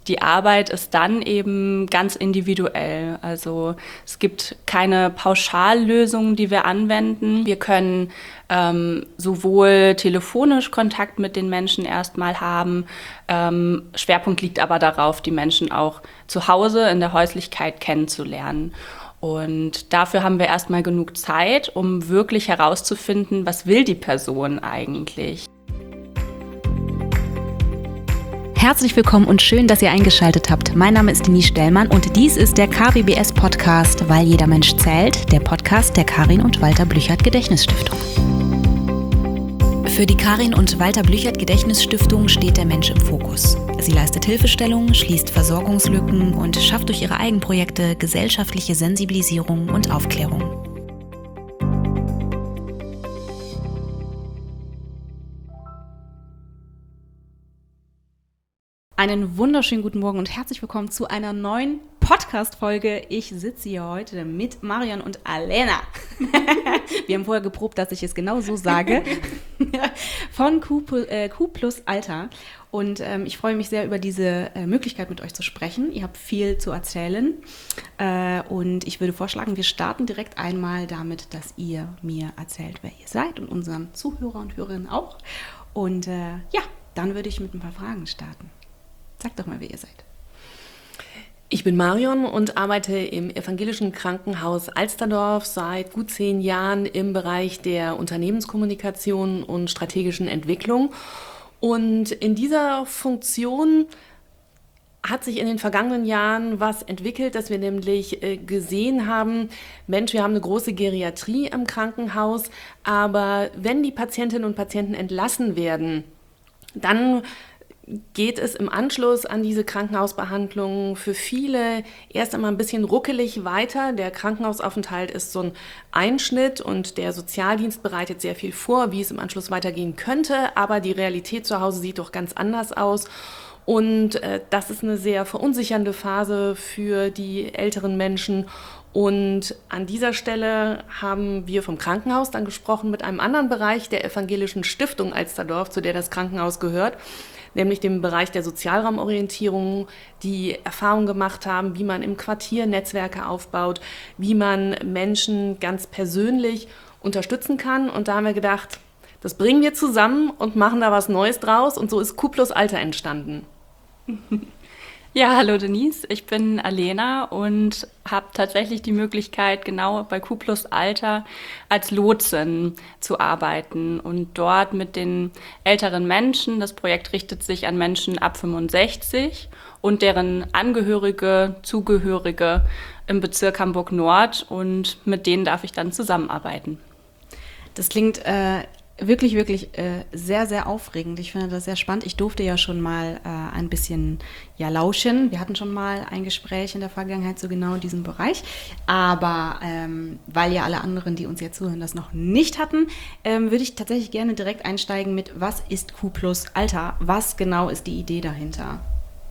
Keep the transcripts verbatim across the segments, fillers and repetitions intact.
Die Arbeit ist dann eben ganz individuell. Also es gibt keine Pauschallösungen, die wir anwenden. Wir können ähm, sowohl telefonisch Kontakt mit den Menschen erstmal haben. Ähm, Schwerpunkt liegt aber darauf, die Menschen auch zu Hause in der Häuslichkeit kennenzulernen. Und dafür haben wir erstmal genug Zeit, um wirklich herauszufinden, was will die Person eigentlich. Herzlich willkommen und schön, dass ihr eingeschaltet habt. Mein Name ist Denise Stellmann und dies ist der K W B S-Podcast, weil jeder Mensch zählt, der Podcast der Karin und Walter Blüchert Gedächtnisstiftung. Für die Karin und Walter Blüchert Gedächtnisstiftung steht der Mensch im Fokus. Sie leistet Hilfestellung, schließt Versorgungslücken und schafft durch ihre Eigenprojekte gesellschaftliche Sensibilisierung und Aufklärung. Einen wunderschönen guten Morgen und herzlich willkommen zu einer neuen Podcast-Folge. Ich sitze hier heute mit Marion und Alena. Wir haben vorher geprobt, dass ich es genau so sage. Von Q, äh, Q plus Alter. Und ähm, ich freue mich sehr über diese äh, Möglichkeit, mit euch zu sprechen. Ihr habt viel zu erzählen. Äh, und ich würde vorschlagen, wir starten direkt einmal damit, dass ihr mir erzählt, wer ihr seid und unseren Zuhörer und Hörerinnen auch. Und äh, ja, dann würde ich mit ein paar Fragen starten. Sag doch mal, wer ihr seid. Ich bin Marion und arbeite im evangelischen Krankenhaus Alsterdorf seit gut zehn Jahren im Bereich der Unternehmenskommunikation und strategischen Entwicklung. Und in dieser Funktion hat sich in den vergangenen Jahren was entwickelt, dass wir nämlich gesehen haben, Mensch, wir haben eine große Geriatrie im Krankenhaus, aber wenn die Patientinnen und Patienten entlassen werden, dann geht es im Anschluss an diese Krankenhausbehandlung für viele erst einmal ein bisschen ruckelig weiter. Der Krankenhausaufenthalt ist so ein Einschnitt und der Sozialdienst bereitet sehr viel vor, wie es im Anschluss weitergehen könnte, aber die Realität zu Hause sieht doch ganz anders aus. Und äh, das ist eine sehr verunsichernde Phase für die älteren Menschen. Und an dieser Stelle haben wir vom Krankenhaus dann gesprochen mit einem anderen Bereich der evangelischen Stiftung Alsterdorf, zu der das Krankenhaus gehört, nämlich dem Bereich der Sozialraumorientierung, die Erfahrung gemacht haben, wie man im Quartier Netzwerke aufbaut, wie man Menschen ganz persönlich unterstützen kann. Und da haben wir gedacht, das bringen wir zusammen und machen da was Neues draus. Und so ist Q plus Alter entstanden. Ja, hallo Denise, ich bin Alena und habe tatsächlich die Möglichkeit, genau bei Q plus Alter als Lotsin zu arbeiten und dort mit den älteren Menschen. Das Projekt richtet sich an Menschen ab fünfundsechzig und deren Angehörige, Zugehörige im Bezirk Hamburg-Nord, und mit denen darf ich dann zusammenarbeiten. Das klingt äh Wirklich, wirklich äh, sehr, sehr aufregend. Ich finde das sehr spannend. Ich durfte ja schon mal äh, ein bisschen ja, lauschen. Wir hatten schon mal ein Gespräch in der Vergangenheit zu genau diesem Bereich. Aber ähm, weil ja alle anderen, die uns jetzt zuhören, das noch nicht hatten, ähm, würde ich tatsächlich gerne direkt einsteigen mit, was ist Q plus Alter? Was genau ist die Idee dahinter?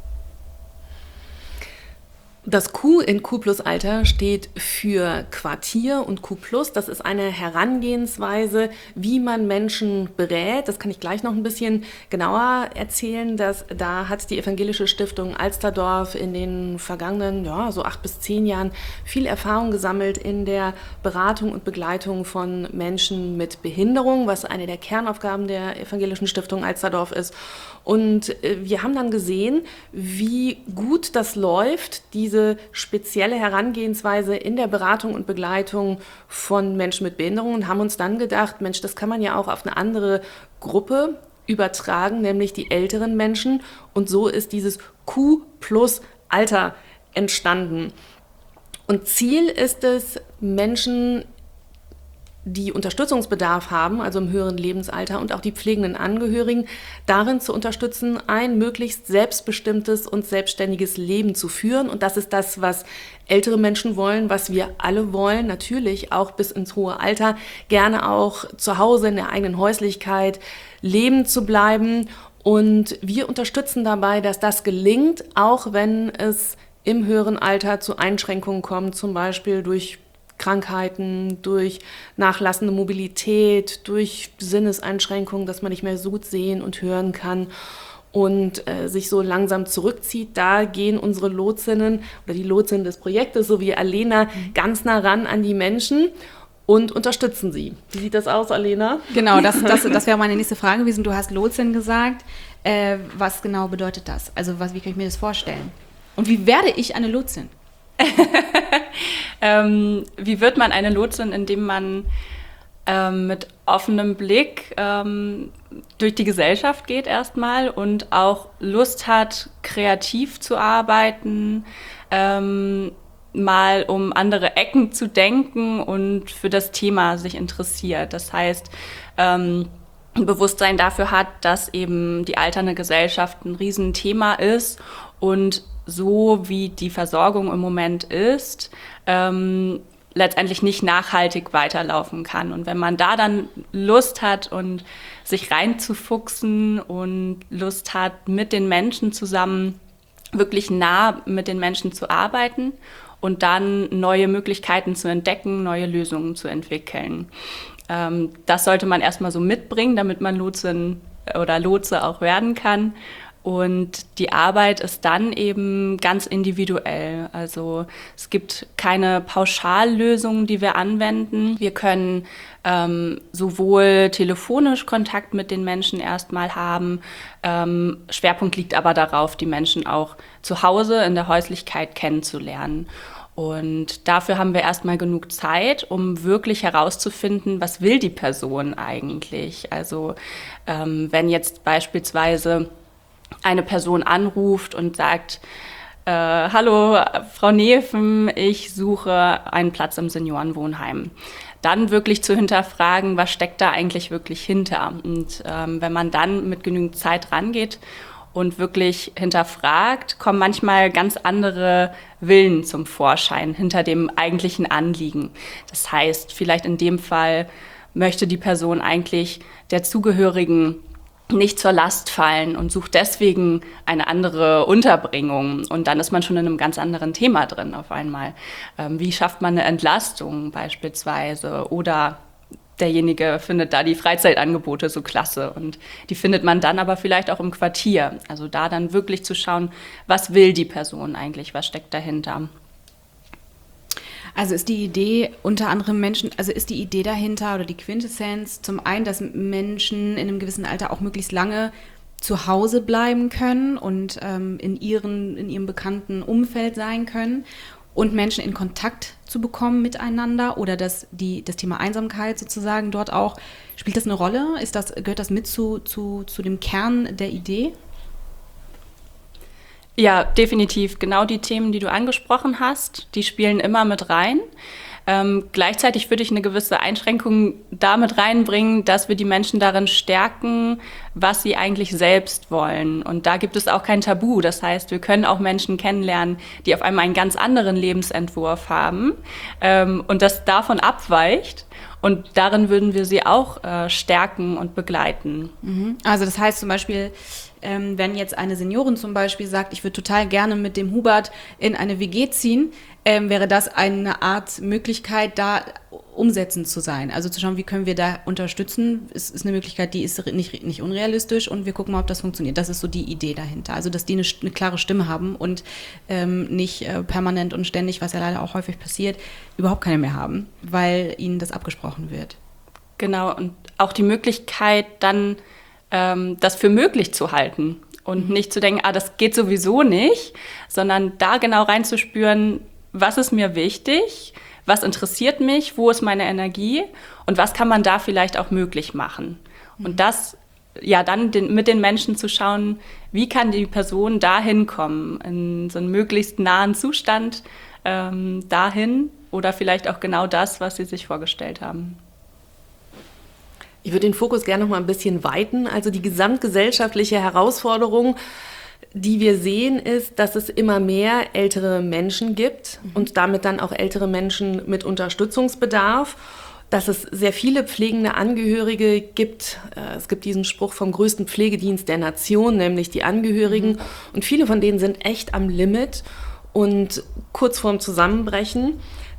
Das Q in Q plus Alter steht für Quartier und Q plus. Das ist eine Herangehensweise, wie man Menschen berät. Das kann ich gleich noch ein bisschen genauer erzählen. Dass, da hat die evangelische Stiftung Alsterdorf in den vergangenen ja, so acht bis zehn Jahren viel Erfahrung gesammelt in der Beratung und Begleitung von Menschen mit Behinderung, was eine der Kernaufgaben der evangelischen Stiftung Alsterdorf ist. Und wir haben dann gesehen, wie gut das läuft, diese spezielle Herangehensweise in der Beratung und Begleitung von Menschen mit Behinderung, und haben uns dann gedacht, Mensch, das kann man ja auch auf eine andere Gruppe übertragen, nämlich die älteren Menschen. Und so ist dieses Q plus Alter entstanden. Und Ziel ist es, Menschen, die Unterstützungsbedarf haben, also im höheren Lebensalter, und auch die pflegenden Angehörigen, darin zu unterstützen, ein möglichst selbstbestimmtes und selbstständiges Leben zu führen. Und das ist das, was ältere Menschen wollen, was wir alle wollen, natürlich auch bis ins hohe Alter, gerne auch zu Hause in der eigenen Häuslichkeit leben zu bleiben. Und wir unterstützen dabei, dass das gelingt, auch wenn es im höheren Alter zu Einschränkungen kommt, zum Beispiel durch Krankheiten, durch nachlassende Mobilität, durch Sinneseinschränkungen, dass man nicht mehr so gut sehen und hören kann. und äh, sich so langsam zurückzieht, da gehen unsere Lotsinnen oder die Lotsinnen des Projektes, so wie Alena, mhm. ganz nah ran an die Menschen und unterstützen sie. Wie sieht das aus, Alena? Genau, das, das, das wäre meine nächste Frage gewesen. Du hast Lotsin gesagt. Äh, was genau bedeutet das? Also was, wie kann ich mir das vorstellen? Und wie werde ich eine Lotsin? ähm, wie wird man eine Lotsin, indem man ähm, mit offenem Blick ähm, durch die Gesellschaft geht erstmal und auch Lust hat, kreativ zu arbeiten, ähm, mal um andere Ecken zu denken und für das Thema sich interessiert. Das heißt, ähm, ein Bewusstsein dafür hat, dass eben die alternde Gesellschaft ein Riesenthema ist und so wie die Versorgung im Moment ist, ähm, letztendlich nicht nachhaltig weiterlaufen kann. Und wenn man da dann Lust hat und sich reinzufuchsen und Lust hat, mit den Menschen zusammen wirklich nah mit den Menschen zu arbeiten und dann neue Möglichkeiten zu entdecken, neue Lösungen zu entwickeln. Ähm, das sollte man erstmal so mitbringen, damit man Lotsin oder Lotse auch werden kann. Und die Arbeit ist dann eben ganz individuell. Also es gibt keine Pauschallösungen, die wir anwenden. Wir können ähm, sowohl telefonisch Kontakt mit den Menschen erstmal haben. Ähm, Schwerpunkt liegt aber darauf, die Menschen auch zu Hause in der Häuslichkeit kennenzulernen. Und dafür haben wir erstmal genug Zeit, um wirklich herauszufinden, was will die Person eigentlich. Also ähm, wenn jetzt beispielsweise eine Person anruft und sagt, äh, hallo, Frau Neven, ich suche einen Platz im Seniorenwohnheim. Dann wirklich zu hinterfragen, was steckt da eigentlich wirklich hinter? Und ähm, wenn man dann mit genügend Zeit rangeht und wirklich hinterfragt, kommen manchmal ganz andere Willen zum Vorschein hinter dem eigentlichen Anliegen. Das heißt, vielleicht in dem Fall möchte die Person eigentlich der Zugehörigen nicht zur Last fallen und sucht deswegen eine andere Unterbringung. Und dann ist man schon in einem ganz anderen Thema drin auf einmal. Ähm, wie schafft man eine Entlastung beispielsweise? Oder derjenige findet da die Freizeitangebote so klasse und die findet man dann aber vielleicht auch im Quartier. Also da dann wirklich zu schauen, was will die Person eigentlich, was steckt dahinter? Also ist die Idee unter anderem Menschen, also ist die Idee dahinter oder die Quintessenz zum einen, dass Menschen in einem gewissen Alter auch möglichst lange zu Hause bleiben können und ähm, in, ihren, in ihrem bekannten Umfeld sein können und Menschen in Kontakt zu bekommen miteinander oder dass die, das Thema Einsamkeit sozusagen dort auch, spielt das eine Rolle? Ist das, gehört das mit zu, zu, zu dem Kern der Idee? Ja, definitiv. Genau die Themen, die du angesprochen hast, die spielen immer mit rein. Ähm, gleichzeitig würde ich eine gewisse Einschränkung damit reinbringen, dass wir die Menschen darin stärken, was sie eigentlich selbst wollen. Und da gibt es auch kein Tabu. Das heißt, wir können auch Menschen kennenlernen, die auf einmal einen ganz anderen Lebensentwurf haben ähm, und das davon abweicht. Und darin würden wir sie auch äh, stärken und begleiten. Mhm. Also das heißt zum Beispiel, ähm, wenn jetzt eine Seniorin zum Beispiel sagt, ich würde total gerne mit dem Hubert in eine W G ziehen, ähm, wäre das eine Art Möglichkeit, da umsetzend zu sein. Also zu schauen, wie können wir da unterstützen. Es ist eine Möglichkeit, die ist nicht, nicht unrealistisch und wir gucken mal, ob das funktioniert. Das ist so die Idee dahinter. Also dass die eine, eine klare Stimme haben und ähm, nicht äh, permanent und ständig, was ja leider auch häufig passiert, überhaupt keine mehr haben, weil ihnen das abgesprochen wird. Genau, und auch die Möglichkeit dann, ähm, das für möglich zu halten und mhm. nicht zu denken, ah, das geht sowieso nicht, sondern da genau reinzuspüren, was ist mir wichtig, was interessiert mich, wo ist meine Energie und was kann man da vielleicht auch möglich machen. Mhm. Und das, ja, dann den, mit den Menschen zu schauen, wie kann die Person dahin kommen, in so einen möglichst nahen Zustand ähm, dahin oder vielleicht auch genau das, was sie sich vorgestellt haben. Ich würde den Fokus gerne noch mal ein bisschen weiten. Also die gesamtgesellschaftliche Herausforderung, die wir sehen, ist, dass es immer mehr ältere Menschen gibt mhm. und damit dann auch ältere Menschen mit Unterstützungsbedarf, dass es sehr viele pflegende Angehörige gibt. Es gibt diesen Spruch vom größten Pflegedienst der Nation, nämlich die Angehörigen. Mhm. Und viele von denen sind echt am Limit und kurz vorm Zusammenbrechen.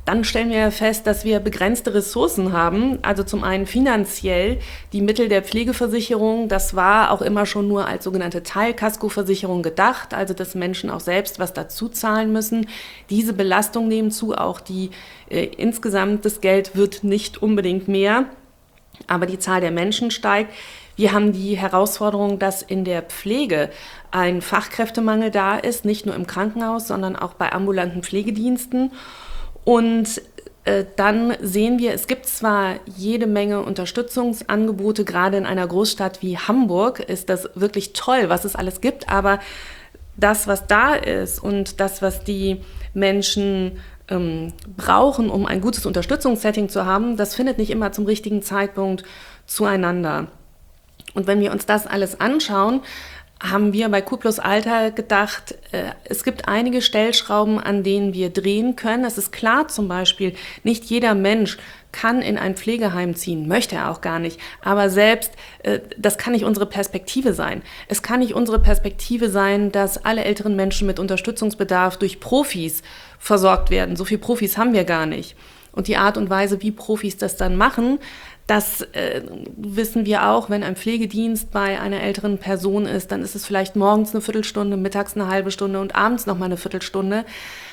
dann stellen wir fest, dass wir begrenzte Ressourcen haben. Also zum einen finanziell die Mittel der Pflegeversicherung, das war auch immer schon nur als sogenannte Teilkaskoversicherung gedacht, also dass Menschen auch selbst was dazu zahlen müssen. Diese Belastung nehmen zu, auch die äh, insgesamt das Geld wird nicht unbedingt mehr, aber die Zahl der Menschen steigt. Wir haben die Herausforderung, dass in der Pflege ein Fachkräftemangel da ist, nicht nur im Krankenhaus, sondern auch bei ambulanten Pflegediensten. Und äh, dann sehen wir, es gibt zwar jede Menge Unterstützungsangebote, gerade in einer Großstadt wie Hamburg ist das wirklich toll, was es alles gibt, aber das, was da ist und das, was die Menschen ähm, brauchen, um ein gutes Unterstützungssetting zu haben, das findet nicht immer zum richtigen Zeitpunkt zueinander. Und wenn wir uns das alles anschauen, haben wir bei Q plus Alter gedacht, äh, es gibt einige Stellschrauben, an denen wir drehen können. Es ist klar zum Beispiel, nicht jeder Mensch kann in ein Pflegeheim ziehen, möchte er auch gar nicht. Aber selbst, äh, das kann nicht unsere Perspektive sein. Es kann nicht unsere Perspektive sein, dass alle älteren Menschen mit Unterstützungsbedarf durch Profis versorgt werden. So viele Profis haben wir gar nicht. Und die Art und Weise, wie Profis das dann machen, das äh, wissen wir auch, wenn ein Pflegedienst bei einer älteren Person ist, dann ist es vielleicht morgens eine Viertelstunde, mittags eine halbe Stunde und abends nochmal eine Viertelstunde.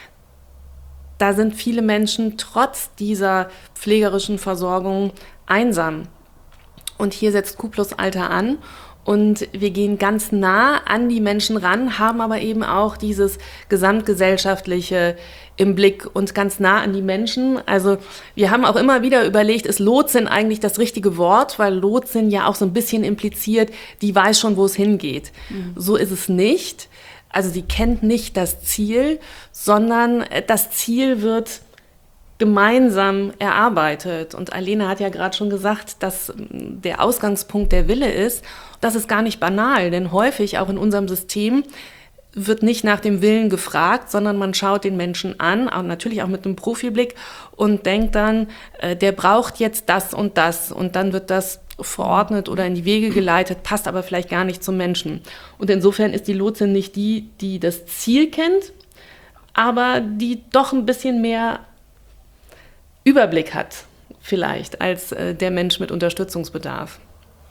Da sind viele Menschen trotz dieser pflegerischen Versorgung einsam. Und hier setzt Q plus Alter an. Und wir gehen ganz nah an die Menschen ran, haben aber eben auch dieses gesamtgesellschaftliche im Blick und ganz nah an die Menschen. Also wir haben auch immer wieder überlegt, ist Lotsin eigentlich das richtige Wort? Weil Lotsin ja auch so ein bisschen impliziert, die weiß schon, wo es hingeht. Mhm. So ist es nicht. Also sie kennt nicht das Ziel, sondern das Ziel wird gemeinsam erarbeitet. Und Alena hat ja gerade schon gesagt, dass der Ausgangspunkt der Wille ist. Das ist gar nicht banal, denn häufig auch in unserem System wird nicht nach dem Willen gefragt, sondern man schaut den Menschen an, auch natürlich auch mit einem Profiblick und denkt dann, äh, der braucht jetzt das und das und dann wird das verordnet oder in die Wege geleitet, passt aber vielleicht gar nicht zum Menschen. Und insofern ist die Lotsin nicht die, die das Ziel kennt, aber die doch ein bisschen mehr Überblick hat vielleicht als äh, der Mensch mit Unterstützungsbedarf.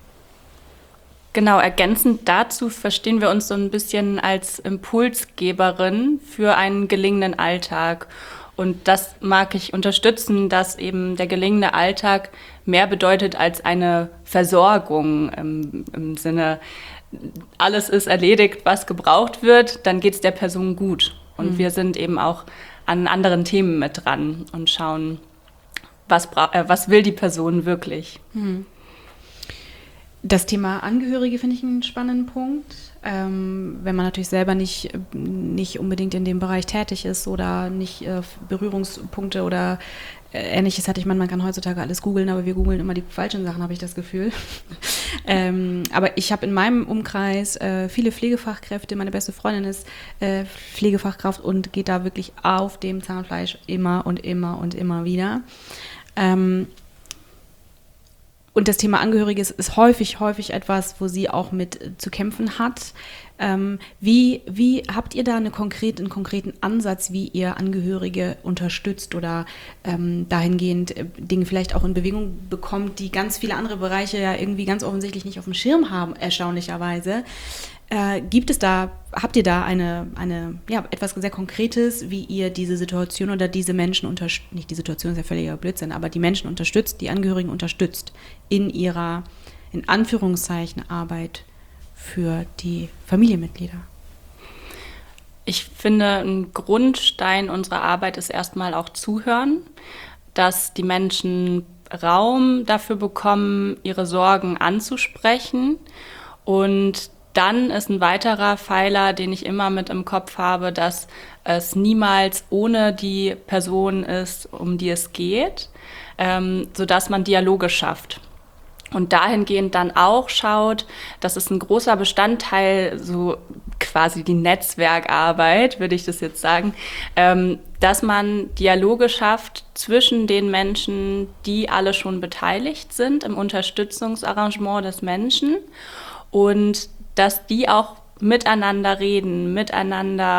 Genau, ergänzend dazu verstehen wir uns so ein bisschen als Impulsgeberin für einen gelingenden Alltag. Und das mag ich unterstützen, dass eben der gelingende Alltag mehr bedeutet als eine Versorgung im, im Sinne, alles ist erledigt, was gebraucht wird, dann geht es der Person gut. Und mhm. wir sind eben auch an anderen Themen mit dran und schauen, was, bra- äh, was will die Person wirklich. Mhm. Das Thema Angehörige finde ich einen spannenden Punkt. Ähm, wenn man natürlich selber nicht, nicht unbedingt in dem Bereich tätig ist oder nicht äh, Berührungspunkte oder äh, Ähnliches hat. Ich meine, man kann heutzutage alles googeln, aber wir googeln immer die falschen Sachen, habe ich das Gefühl. ähm, aber ich habe in meinem Umkreis äh, viele Pflegefachkräfte. Meine beste Freundin ist äh, Pflegefachkraft und geht da wirklich auf dem Zahnfleisch immer und immer und immer wieder. Ähm, Und das Thema Angehörige ist, ist häufig, häufig etwas, wo sie auch mit äh, zu kämpfen hat. Ähm, wie, wie habt ihr da eine konkret, einen konkreten Ansatz, wie ihr Angehörige unterstützt oder ähm, dahingehend äh, Dinge vielleicht auch in Bewegung bekommt, die ganz viele andere Bereiche ja irgendwie ganz offensichtlich nicht auf dem Schirm haben, erstaunlicherweise? Äh, gibt es da, habt ihr da eine, eine, ja, etwas sehr Konkretes, wie ihr diese Situation oder diese Menschen unterstützt, nicht die Situation ist ja völliger Blödsinn, aber die Menschen unterstützt, die Angehörigen unterstützt in ihrer, in Anführungszeichen, Arbeit für die Familienmitglieder? Ich finde, ein Grundstein unserer Arbeit ist erstmal auch Zuhören, dass die Menschen Raum dafür bekommen, ihre Sorgen anzusprechen. Und dann ist ein weiterer Pfeiler, den ich immer mit im Kopf habe, dass es niemals ohne die Person ist, um die es geht, ähm, sodass man Dialoge schafft. Und dahingehend dann auch schaut, das ist ein großer Bestandteil, so quasi die Netzwerkarbeit, würde ich das jetzt sagen, ähm, dass man Dialoge schafft zwischen den Menschen, die alle schon beteiligt sind im Unterstützungsarrangement des Menschen und dass die auch miteinander reden, miteinander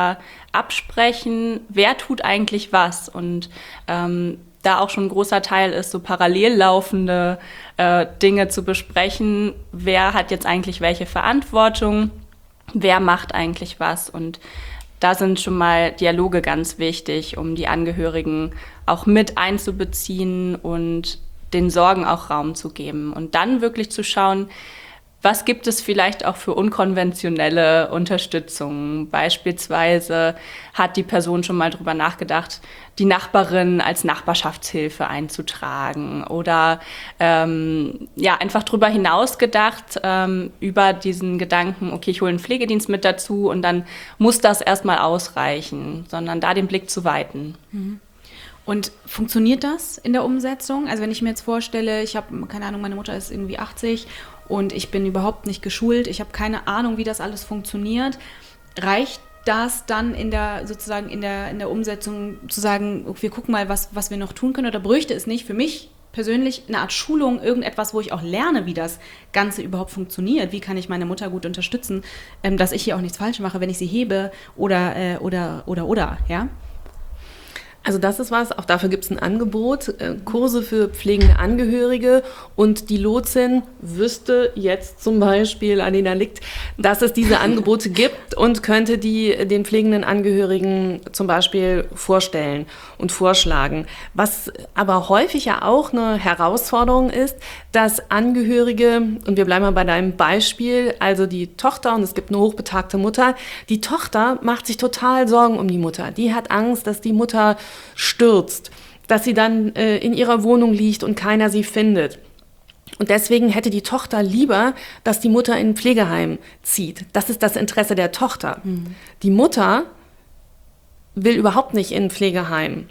absprechen, wer tut eigentlich was. Und ähm, da auch schon ein großer Teil ist, so parallel laufende äh, Dinge zu besprechen. Wer hat jetzt eigentlich welche Verantwortung? Wer macht eigentlich was? Und da sind schon mal Dialoge ganz wichtig, um die Angehörigen auch mit einzubeziehen und den Sorgen auch Raum zu geben. Und dann wirklich zu schauen, was gibt es vielleicht auch für unkonventionelle Unterstützung? Beispielsweise hat die Person schon mal drüber nachgedacht, die Nachbarin als Nachbarschaftshilfe einzutragen oder ähm, ja, einfach drüber hinaus gedacht, ähm, über diesen Gedanken, okay, ich hole einen Pflegedienst mit dazu und dann muss das erstmal ausreichen, sondern da den Blick zu weiten. Mhm. Und funktioniert das in der Umsetzung? Also wenn ich mir jetzt vorstelle, ich habe, keine Ahnung, meine Mutter ist irgendwie achtzig und ich bin überhaupt nicht geschult, ich habe keine Ahnung, wie das alles funktioniert. Reicht das dann in der sozusagen in der, in der Umsetzung zu sagen, okay, wir gucken mal, was, was wir noch tun können, oder bräuchte es nicht für mich persönlich eine Art Schulung, irgendetwas, wo ich auch lerne, wie das Ganze überhaupt funktioniert? Wie kann ich meine Mutter gut unterstützen, ähm, dass ich hier auch nichts falsch mache, wenn ich sie hebe oder, äh, oder, oder, oder, ja? Also das ist was, auch dafür gibt es ein Angebot, äh, Kurse für pflegende Angehörige, und die Lotsin wüsste jetzt zum Beispiel, Alena nickt, dass es diese Angebote gibt und könnte die den pflegenden Angehörigen zum Beispiel vorstellen und vorschlagen. Was aber häufig ja auch eine Herausforderung ist, dass Angehörige, und wir bleiben mal bei deinem Beispiel, also die Tochter, und es gibt eine hochbetagte Mutter, die Tochter macht sich total Sorgen um die Mutter. Die hat Angst, dass die Mutter stürzt, dass sie dann äh, in ihrer Wohnung liegt und keiner sie findet. Und deswegen hätte die Tochter lieber, dass die Mutter in ein Pflegeheim zieht. Das ist das Interesse der Tochter. Mhm. Die Mutter will überhaupt nicht in ein Pflegeheim.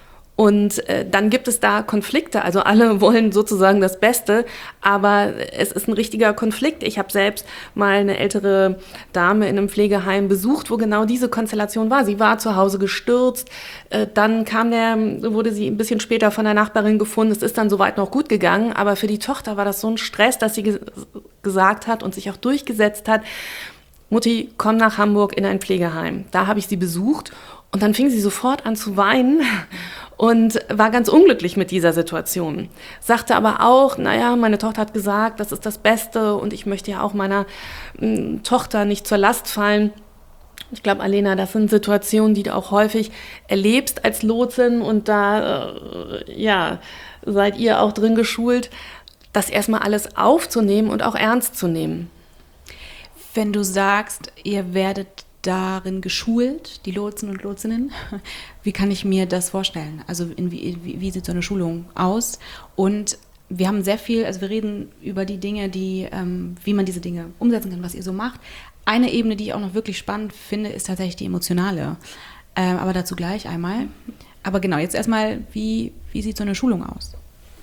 Und äh, dann gibt es da Konflikte, also alle wollen sozusagen das Beste, aber es ist ein richtiger Konflikt. Ich habe selbst mal eine ältere Dame in einem Pflegeheim besucht, wo genau diese Konstellation war. Sie war zu Hause gestürzt, äh, dann kam der, wurde sie ein bisschen später von der Nachbarin gefunden. Es ist dann soweit noch gut gegangen, aber für die Tochter war das so ein Stress, dass sie ge- gesagt hat und sich auch durchgesetzt hat, Mutti, komm nach Hamburg in ein Pflegeheim. Da habe ich sie besucht und dann fing sie sofort an zu weinen und war ganz unglücklich mit dieser Situation. Sagte aber auch, naja, meine Tochter hat gesagt, das ist das Beste und ich möchte ja auch meiner m, Tochter nicht zur Last fallen. Ich glaube, Alena, das sind Situationen, die du auch häufig erlebst als Lotsin, und da äh, ja, seid ihr auch drin geschult, das erstmal alles aufzunehmen und auch ernst zu nehmen. Wenn du sagst, ihr werdet darin geschult, die Lotsen und Lotsinnen, wie kann ich mir das vorstellen? Also in, wie, wie sieht so eine Schulung aus? Und wir haben sehr viel, also wir reden über die Dinge, die, ähm, wie man diese Dinge umsetzen kann, was ihr so macht. Eine Ebene, die ich auch noch wirklich spannend finde, ist tatsächlich die emotionale. Ähm, aber dazu gleich einmal. Aber genau, jetzt erstmal, wie, wie sieht so eine Schulung aus?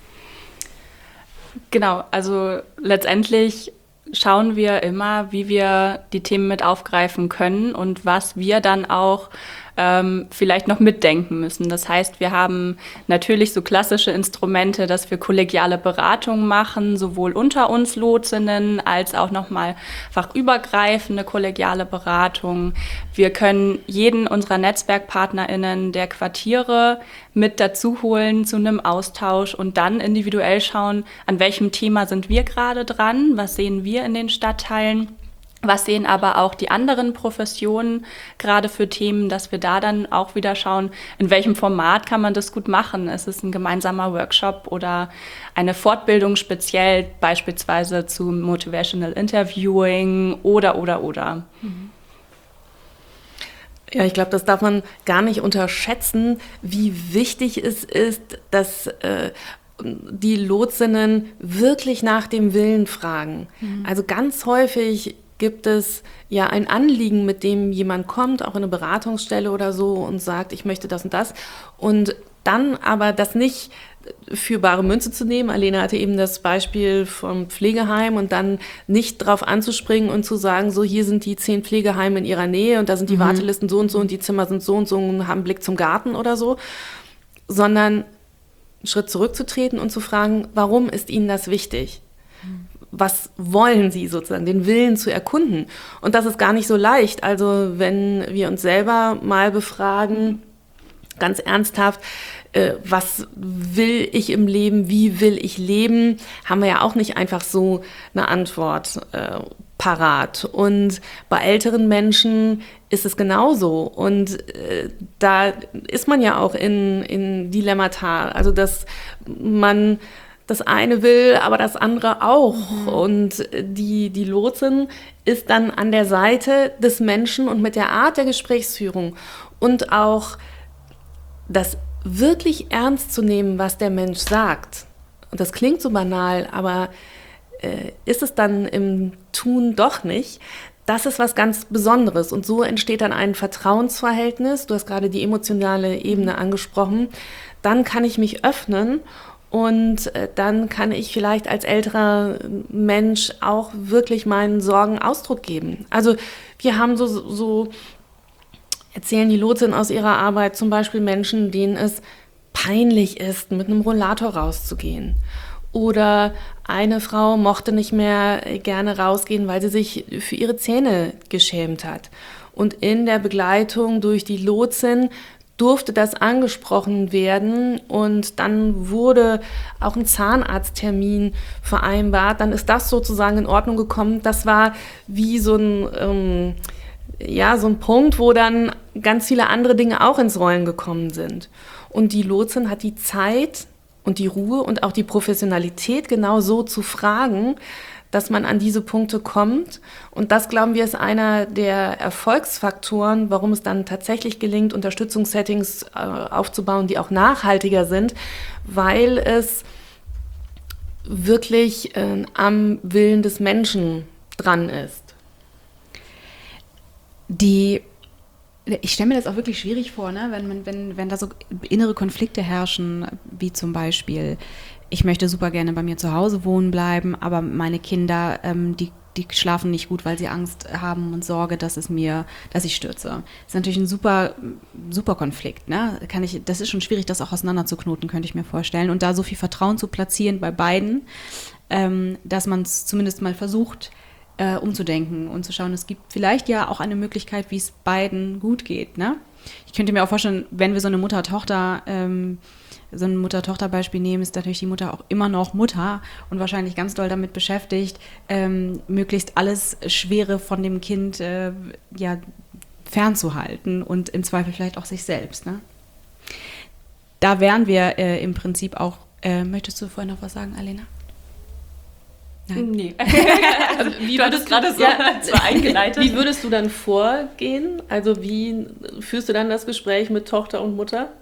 Genau, also letztendlich schauen wir immer, wie wir die Themen mit aufgreifen können und was wir dann auch ähm, vielleicht noch mitdenken müssen. Das heißt, wir haben natürlich so klassische Instrumente, dass wir kollegiale Beratungen machen, sowohl unter uns Lotsinnen als auch nochmal fachübergreifende kollegiale Beratung. Wir können jeden unserer NetzwerkpartnerInnen der Quartiere mit dazu holen zu einem Austausch und dann individuell schauen, an welchem Thema sind wir gerade dran, was sehen wir in den Stadtteilen. Was sehen aber auch die anderen Professionen gerade für Themen, dass wir da dann auch wieder schauen, in welchem Format kann man das gut machen? Ist es ein gemeinsamer Workshop oder eine Fortbildung speziell beispielsweise zu Motivational Interviewing oder, oder, oder? Mhm. Ja, ich glaube, das darf man gar nicht unterschätzen, wie wichtig es ist, dass äh, die Lotsinnen wirklich nach dem Willen fragen. Mhm. Also ganz häufig gibt es ja ein Anliegen, mit dem jemand kommt, auch in eine Beratungsstelle oder so, und sagt, ich möchte das und das. Und dann aber das nicht für bare Münze zu nehmen. Alena hatte eben das Beispiel vom Pflegeheim, und dann nicht drauf anzuspringen und zu sagen, so, hier sind die zehn Pflegeheime in ihrer Nähe und da sind die mhm. Wartelisten so und so und die Zimmer sind so und so und haben einen Blick zum Garten oder so, sondern einen Schritt zurückzutreten und zu fragen, warum ist Ihnen das wichtig? was wollen sie sozusagen, den Willen zu erkunden. Und das ist gar nicht so leicht. Also wenn wir uns selber mal befragen, ganz ernsthaft, äh, was will ich im Leben, wie will ich leben, haben wir ja auch nicht einfach so eine Antwort äh, parat. Und bei älteren Menschen ist es genauso. Und äh, da ist man ja auch in, in Dilemmata. Also dass man das eine will, aber das andere auch. Mhm. Und die, die Lotsin ist dann an der Seite des Menschen und mit der Art der Gesprächsführung und auch das wirklich ernst zu nehmen, was der Mensch sagt. Und das klingt so banal, aber äh, ist es dann im Tun doch nicht. Das ist was ganz Besonderes. Und so entsteht dann ein Vertrauensverhältnis. Du hast gerade die emotionale Ebene angesprochen. Dann kann ich mich öffnen. Und dann kann ich vielleicht als älterer Mensch auch wirklich meinen Sorgen Ausdruck geben. Also wir haben so, so erzählen die Lotsinnen aus ihrer Arbeit zum Beispiel Menschen, denen es peinlich ist, mit einem Rollator rauszugehen. Oder eine Frau mochte nicht mehr gerne rausgehen, weil sie sich für ihre Zähne geschämt hat. Und in der Begleitung durch die Lotsin durfte das angesprochen werden und dann wurde auch ein Zahnarzttermin vereinbart. Dann ist das sozusagen in Ordnung gekommen. Das war wie so ein, ähm, ja, so ein Punkt, wo dann ganz viele andere Dinge auch ins Rollen gekommen sind. Und die Lotsin hat die Zeit und die Ruhe und auch die Professionalität, genau so zu fragen, dass man an diese Punkte kommt. Und das, glauben wir, ist einer der Erfolgsfaktoren, warum es dann tatsächlich gelingt, Unterstützungssettings äh, aufzubauen, die auch nachhaltiger sind, weil es wirklich äh, am Willen des Menschen dran ist. Die Ich stelle mir das auch wirklich schwierig vor, ne? wenn, man, wenn, wenn da so innere Konflikte herrschen, wie zum Beispiel, ich möchte super gerne bei mir zu Hause wohnen bleiben, aber meine Kinder, ähm, die, die schlafen nicht gut, weil sie Angst haben und Sorge, dass es mir, dass ich stürze. Das ist natürlich ein super, super Konflikt. Ne? Kann ich, das ist schon schwierig, das auch auseinanderzuknoten, könnte ich mir vorstellen. Und da so viel Vertrauen zu platzieren bei beiden, ähm, dass man es zumindest mal versucht, äh, umzudenken und zu schauen, es gibt vielleicht ja auch eine Möglichkeit, wie es beiden gut geht. Ne? Ich könnte mir auch vorstellen, wenn wir so eine Mutter-Tochter ähm, so ein Mutter-Tochter-Beispiel nehmen, ist natürlich die Mutter auch immer noch Mutter und wahrscheinlich ganz doll damit beschäftigt, ähm, möglichst alles Schwere von dem Kind äh, ja, fernzuhalten und im Zweifel vielleicht auch sich selbst. Ne? Da wären wir äh, im Prinzip auch, äh, möchtest du vorhin noch was sagen, Alena? Nein. Nee. Also, wie du hattest gerade so, ja, so eingeleitet. Wie würdest du dann vorgehen? Also wie führst du dann das Gespräch mit Tochter und Mutter?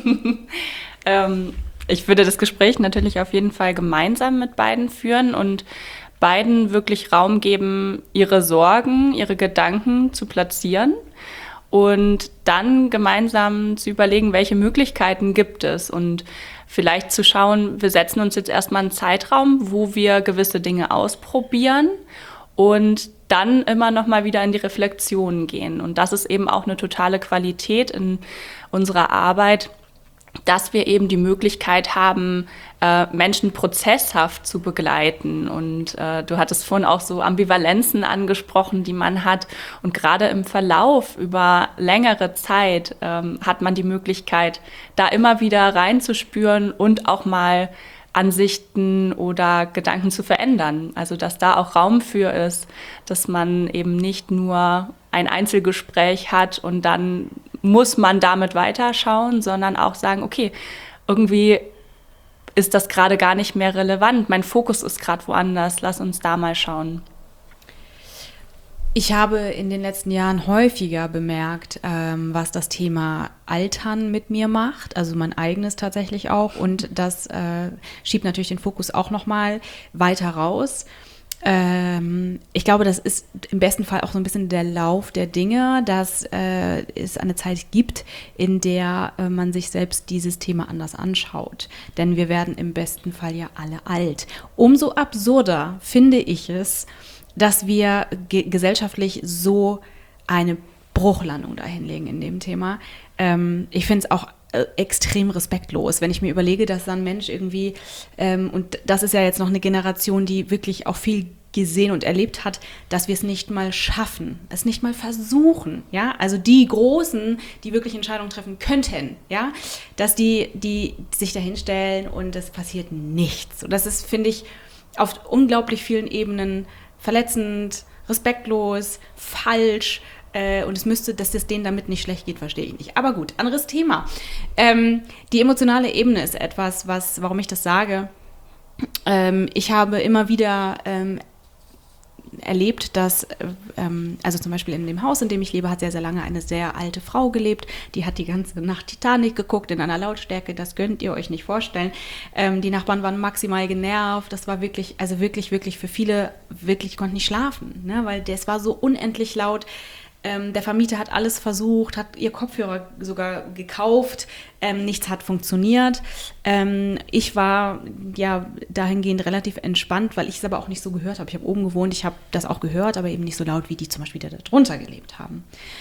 ähm, ich würde das Gespräch natürlich auf jeden Fall gemeinsam mit beiden führen und beiden wirklich Raum geben, ihre Sorgen, ihre Gedanken zu platzieren und dann gemeinsam zu überlegen, welche Möglichkeiten gibt es und vielleicht zu schauen, wir setzen uns jetzt erstmal einen Zeitraum, wo wir gewisse Dinge ausprobieren und dann immer noch mal wieder in die Reflexion gehen. Und das ist eben auch eine totale Qualität in unserer Arbeit, dass wir eben die Möglichkeit haben, äh, Menschen prozesshaft zu begleiten. Und äh, du hattest vorhin auch so Ambivalenzen angesprochen, die man hat. Und gerade im Verlauf über längere Zeit ähm, hat man die Möglichkeit, da immer wieder reinzuspüren und auch mal Ansichten oder Gedanken zu verändern. Also dass da auch Raum für ist, dass man eben nicht nur ein Einzelgespräch hat und dann muss man damit weiterschauen, sondern auch sagen, okay, irgendwie ist das gerade gar nicht mehr relevant. Mein Fokus ist gerade woanders. Lass uns da mal schauen. Ich habe in den letzten Jahren häufiger bemerkt, ähm, was das Thema Altern mit mir macht, also mein eigenes tatsächlich auch. Und das äh, schiebt natürlich den Fokus auch nochmal weiter raus. Ähm, ich glaube, das ist im besten Fall auch so ein bisschen der Lauf der Dinge, dass äh, es eine Zeit gibt, in der äh, man sich selbst dieses Thema anders anschaut. Denn wir werden im besten Fall ja alle alt. Umso absurder finde ich es, dass wir ge- gesellschaftlich so eine Bruchlandung dahinlegen in dem Thema. Ähm, ich finde es auch äh, extrem respektlos, wenn ich mir überlege, dass dann ein Mensch irgendwie, ähm, und das ist ja jetzt noch eine Generation, die wirklich auch viel gesehen und erlebt hat, dass wir es nicht mal schaffen, es nicht mal versuchen, ja, also die Großen, die wirklich Entscheidungen treffen könnten, ja, dass die, die sich da hinstellen und es passiert nichts. Und das ist, finde ich, auf unglaublich vielen Ebenen verletzend, respektlos, falsch, äh, und es müsste, dass es denen damit nicht schlecht geht, verstehe ich nicht. Aber gut, anderes Thema. Ähm, die emotionale Ebene ist etwas, was, warum ich das sage, ähm, ich habe immer wieder ähm, erlebt, dass, ähm, also zum Beispiel in dem Haus, in dem ich lebe, hat sehr, sehr lange eine sehr alte Frau gelebt. Die hat die ganze Nacht Titanic geguckt in einer Lautstärke, das könnt ihr euch nicht vorstellen. Ähm, die Nachbarn waren maximal genervt. Das war wirklich, also wirklich, wirklich für viele, wirklich konnten nicht schlafen, ne? Weil das war so unendlich laut. Ähm, der Vermieter hat alles versucht, hat ihr Kopfhörer sogar gekauft. Ähm, nichts hat funktioniert. Ähm, ich war ja dahingehend relativ entspannt, weil ich es aber auch nicht so gehört habe. Ich habe oben gewohnt, ich habe das auch gehört, aber eben nicht so laut, wie die zum Beispiel da drunter gelebt haben.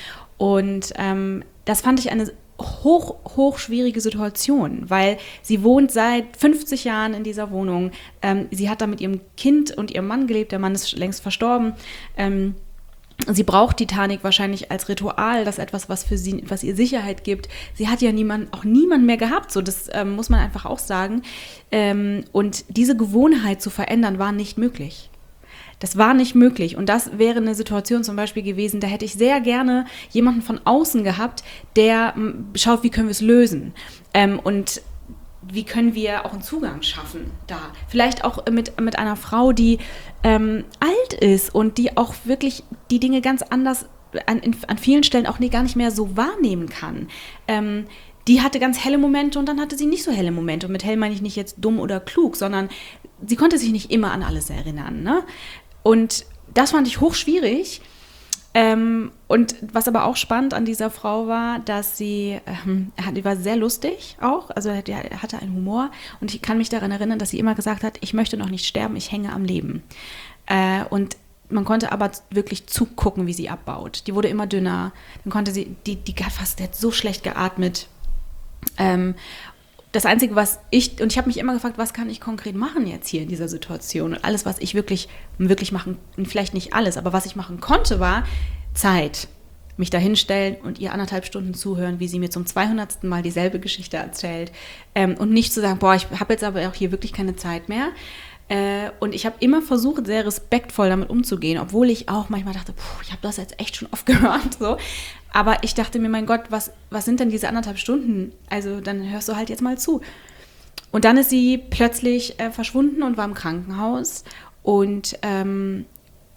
Und ähm, das fand ich eine hoch, hoch schwierige Situation, weil sie wohnt seit fünfzig Jahren in dieser Wohnung. Ähm, sie hat da mit ihrem Kind und ihrem Mann gelebt. Der Mann ist längst verstorben. Ähm, Sie braucht Titanic wahrscheinlich als Ritual, das ist etwas, was für sie, was ihr Sicherheit gibt. Sie hat ja niemand, auch niemanden mehr gehabt, so das ähm, muss man einfach auch sagen. Ähm, und diese Gewohnheit zu verändern, war nicht möglich. Das war nicht möglich. Und das wäre eine Situation zum Beispiel gewesen, da hätte ich sehr gerne jemanden von außen gehabt, der m, schaut, wie können wir es lösen. Ähm, und wie können wir auch einen Zugang schaffen da? Vielleicht auch mit, mit einer Frau, die ähm, alt ist und die auch wirklich die Dinge ganz anders an, in, an vielen Stellen auch nie, gar nicht mehr so wahrnehmen kann. Ähm, die hatte ganz helle Momente und dann hatte sie nicht so helle Momente. Und mit hell meine ich nicht jetzt dumm oder klug, sondern sie konnte sich nicht immer an alles erinnern, ne? Und das fand ich hochschwierig. Ähm, und was aber auch spannend an dieser Frau war, dass sie, ähm, die war sehr lustig auch, also die hatte einen Humor und ich kann mich daran erinnern, dass sie immer gesagt hat, ich möchte noch nicht sterben, ich hänge am Leben. Äh, und man konnte aber wirklich zugucken, wie sie abbaut. Die wurde immer dünner, dann konnte sie, die, die hat fast, die hat so schlecht geatmet. Ähm, Das Einzige, was ich, und ich habe mich immer gefragt, was kann ich konkret machen jetzt hier in dieser Situation? Und alles, was ich wirklich, wirklich machen, vielleicht nicht alles, aber was ich machen konnte, war Zeit. Mich da hinstellen und ihr anderthalb Stunden zuhören, wie sie mir zum zweihundertsten Mal dieselbe Geschichte erzählt. Ähm, und nicht zu sagen, boah, ich habe jetzt aber auch hier wirklich keine Zeit mehr. Äh, und ich habe immer versucht, sehr respektvoll damit umzugehen, obwohl ich auch manchmal dachte, puh, ich habe das jetzt echt schon oft gehört, so. Aber ich dachte mir, mein Gott, was, was sind denn diese anderthalb Stunden? Also dann hörst du halt jetzt mal zu. Und dann ist sie plötzlich äh, verschwunden und war im Krankenhaus. Und ähm,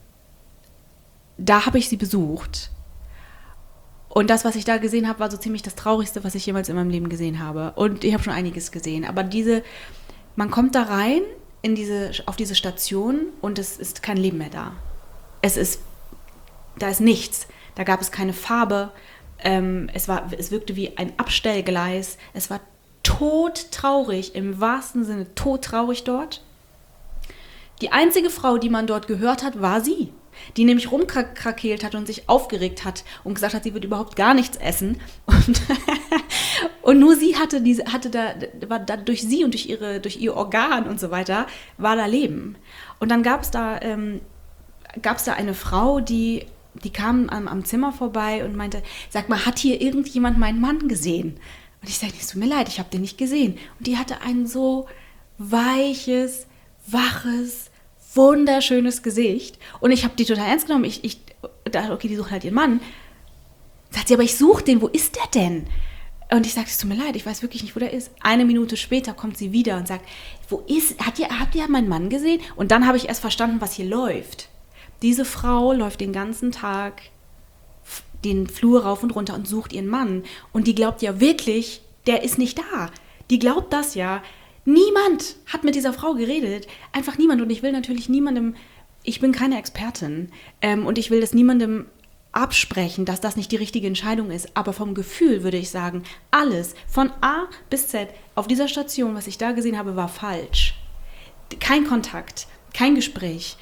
da habe ich sie besucht. Und das, was ich da gesehen habe, war so ziemlich das Traurigste, was ich jemals in meinem Leben gesehen habe. Und ich habe schon einiges gesehen. Aber diese, man kommt da rein in diese, auf diese Station und es ist kein Leben mehr da. Es ist, da ist nichts. Da gab es keine Farbe, ähm, es, war, es wirkte wie ein Abstellgleis, es war todtraurig, im wahrsten Sinne todtraurig dort. Die einzige Frau, die man dort gehört hat, war sie, die nämlich rumkrakeelt hat und sich aufgeregt hat und gesagt hat, sie wird überhaupt gar nichts essen. Und, und nur sie hatte diese, hatte da, war da durch sie und durch ihre, durch ihr Organ und so weiter, war da Leben. Und dann gab es da, ähm, gab es da eine Frau, die Die kam am, am Zimmer vorbei und meinte, sag mal, hat hier irgendjemand meinen Mann gesehen? Und ich sagte, es tut mir leid, ich habe den nicht gesehen. Und die hatte ein so weiches, waches, wunderschönes Gesicht. Und ich habe die total ernst genommen. Ich, ich dachte, okay, die sucht halt ihren Mann. Sagt sie, aber ich suche den, wo ist der denn? Und ich sagte, es tut mir leid, ich weiß wirklich nicht, wo der ist. Eine Minute später kommt sie wieder und sagt, wo ist, hat ihr, habt ihr meinen Mann gesehen? Und dann habe ich erst verstanden, was hier läuft. Diese Frau läuft den ganzen Tag den Flur rauf und runter und sucht ihren Mann. Und die glaubt ja wirklich, der ist nicht da. Die glaubt das ja. Niemand hat mit dieser Frau geredet. Einfach niemand. Und ich will natürlich niemandem, ich bin keine Expertin. Ähm, und ich will das niemandem absprechen, dass das nicht die richtige Entscheidung ist. Aber vom Gefühl würde ich sagen, alles von A bis Z auf dieser Station, was ich da gesehen habe, war falsch. Kein Kontakt, kein Gespräch.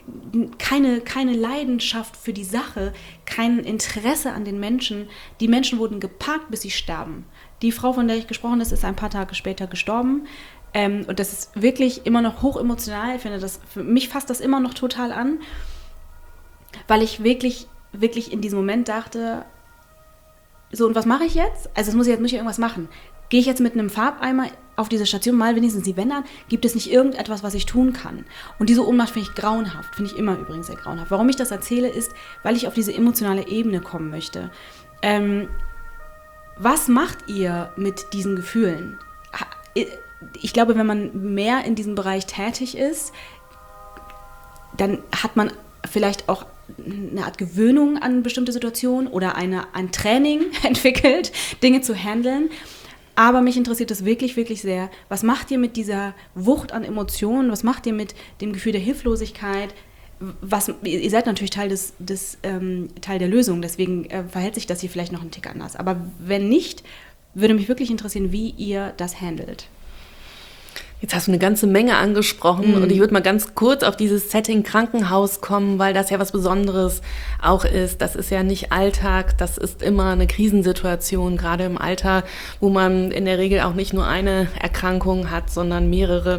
keine, keine Leidenschaft für die Sache, kein Interesse an den Menschen. Die Menschen wurden geparkt, bis sie sterben. Die Frau, von der ich gesprochen habe, ist ein paar Tage später gestorben. Ähm, und das ist wirklich immer noch hochemotional. Ich finde, das, für mich fasst das immer noch total an, weil ich wirklich, wirklich in diesem Moment dachte, so, und was mache ich jetzt? Also, es muss ich jetzt muss ich irgendwas machen. Gehe ich jetzt mit einem Farbeimer auf diese Station, mal wenigstens die Wände an? Gibt es nicht irgendetwas, was ich tun kann? Und diese Ohnmacht finde ich grauenhaft, finde ich immer übrigens sehr grauenhaft. Warum ich das erzähle, ist, weil ich auf diese emotionale Ebene kommen möchte. Ähm, was macht ihr mit diesen Gefühlen? Ich glaube, wenn man mehr in diesem Bereich tätig ist, dann hat man vielleicht auch eine Art Gewöhnung an bestimmte Situationen oder eine, ein Training entwickelt, Dinge zu handeln. Aber mich interessiert es wirklich, wirklich sehr. Was macht ihr mit dieser Wucht an Emotionen? Was macht ihr mit dem Gefühl der Hilflosigkeit? Was, ihr seid natürlich Teil, des, des, ähm, Teil der Lösung, deswegen äh, verhält sich das hier vielleicht noch einen Tick anders. Aber wenn nicht, würde mich wirklich interessieren, wie ihr das handelt. Jetzt hast du eine ganze Menge angesprochen mhm. und ich würde mal ganz kurz auf dieses Setting Krankenhaus kommen, weil das ja was Besonderes auch ist. Das ist ja nicht Alltag, das ist immer eine Krisensituation, gerade im Alter, wo man in der Regel auch nicht nur eine Erkrankung hat, sondern mehrere.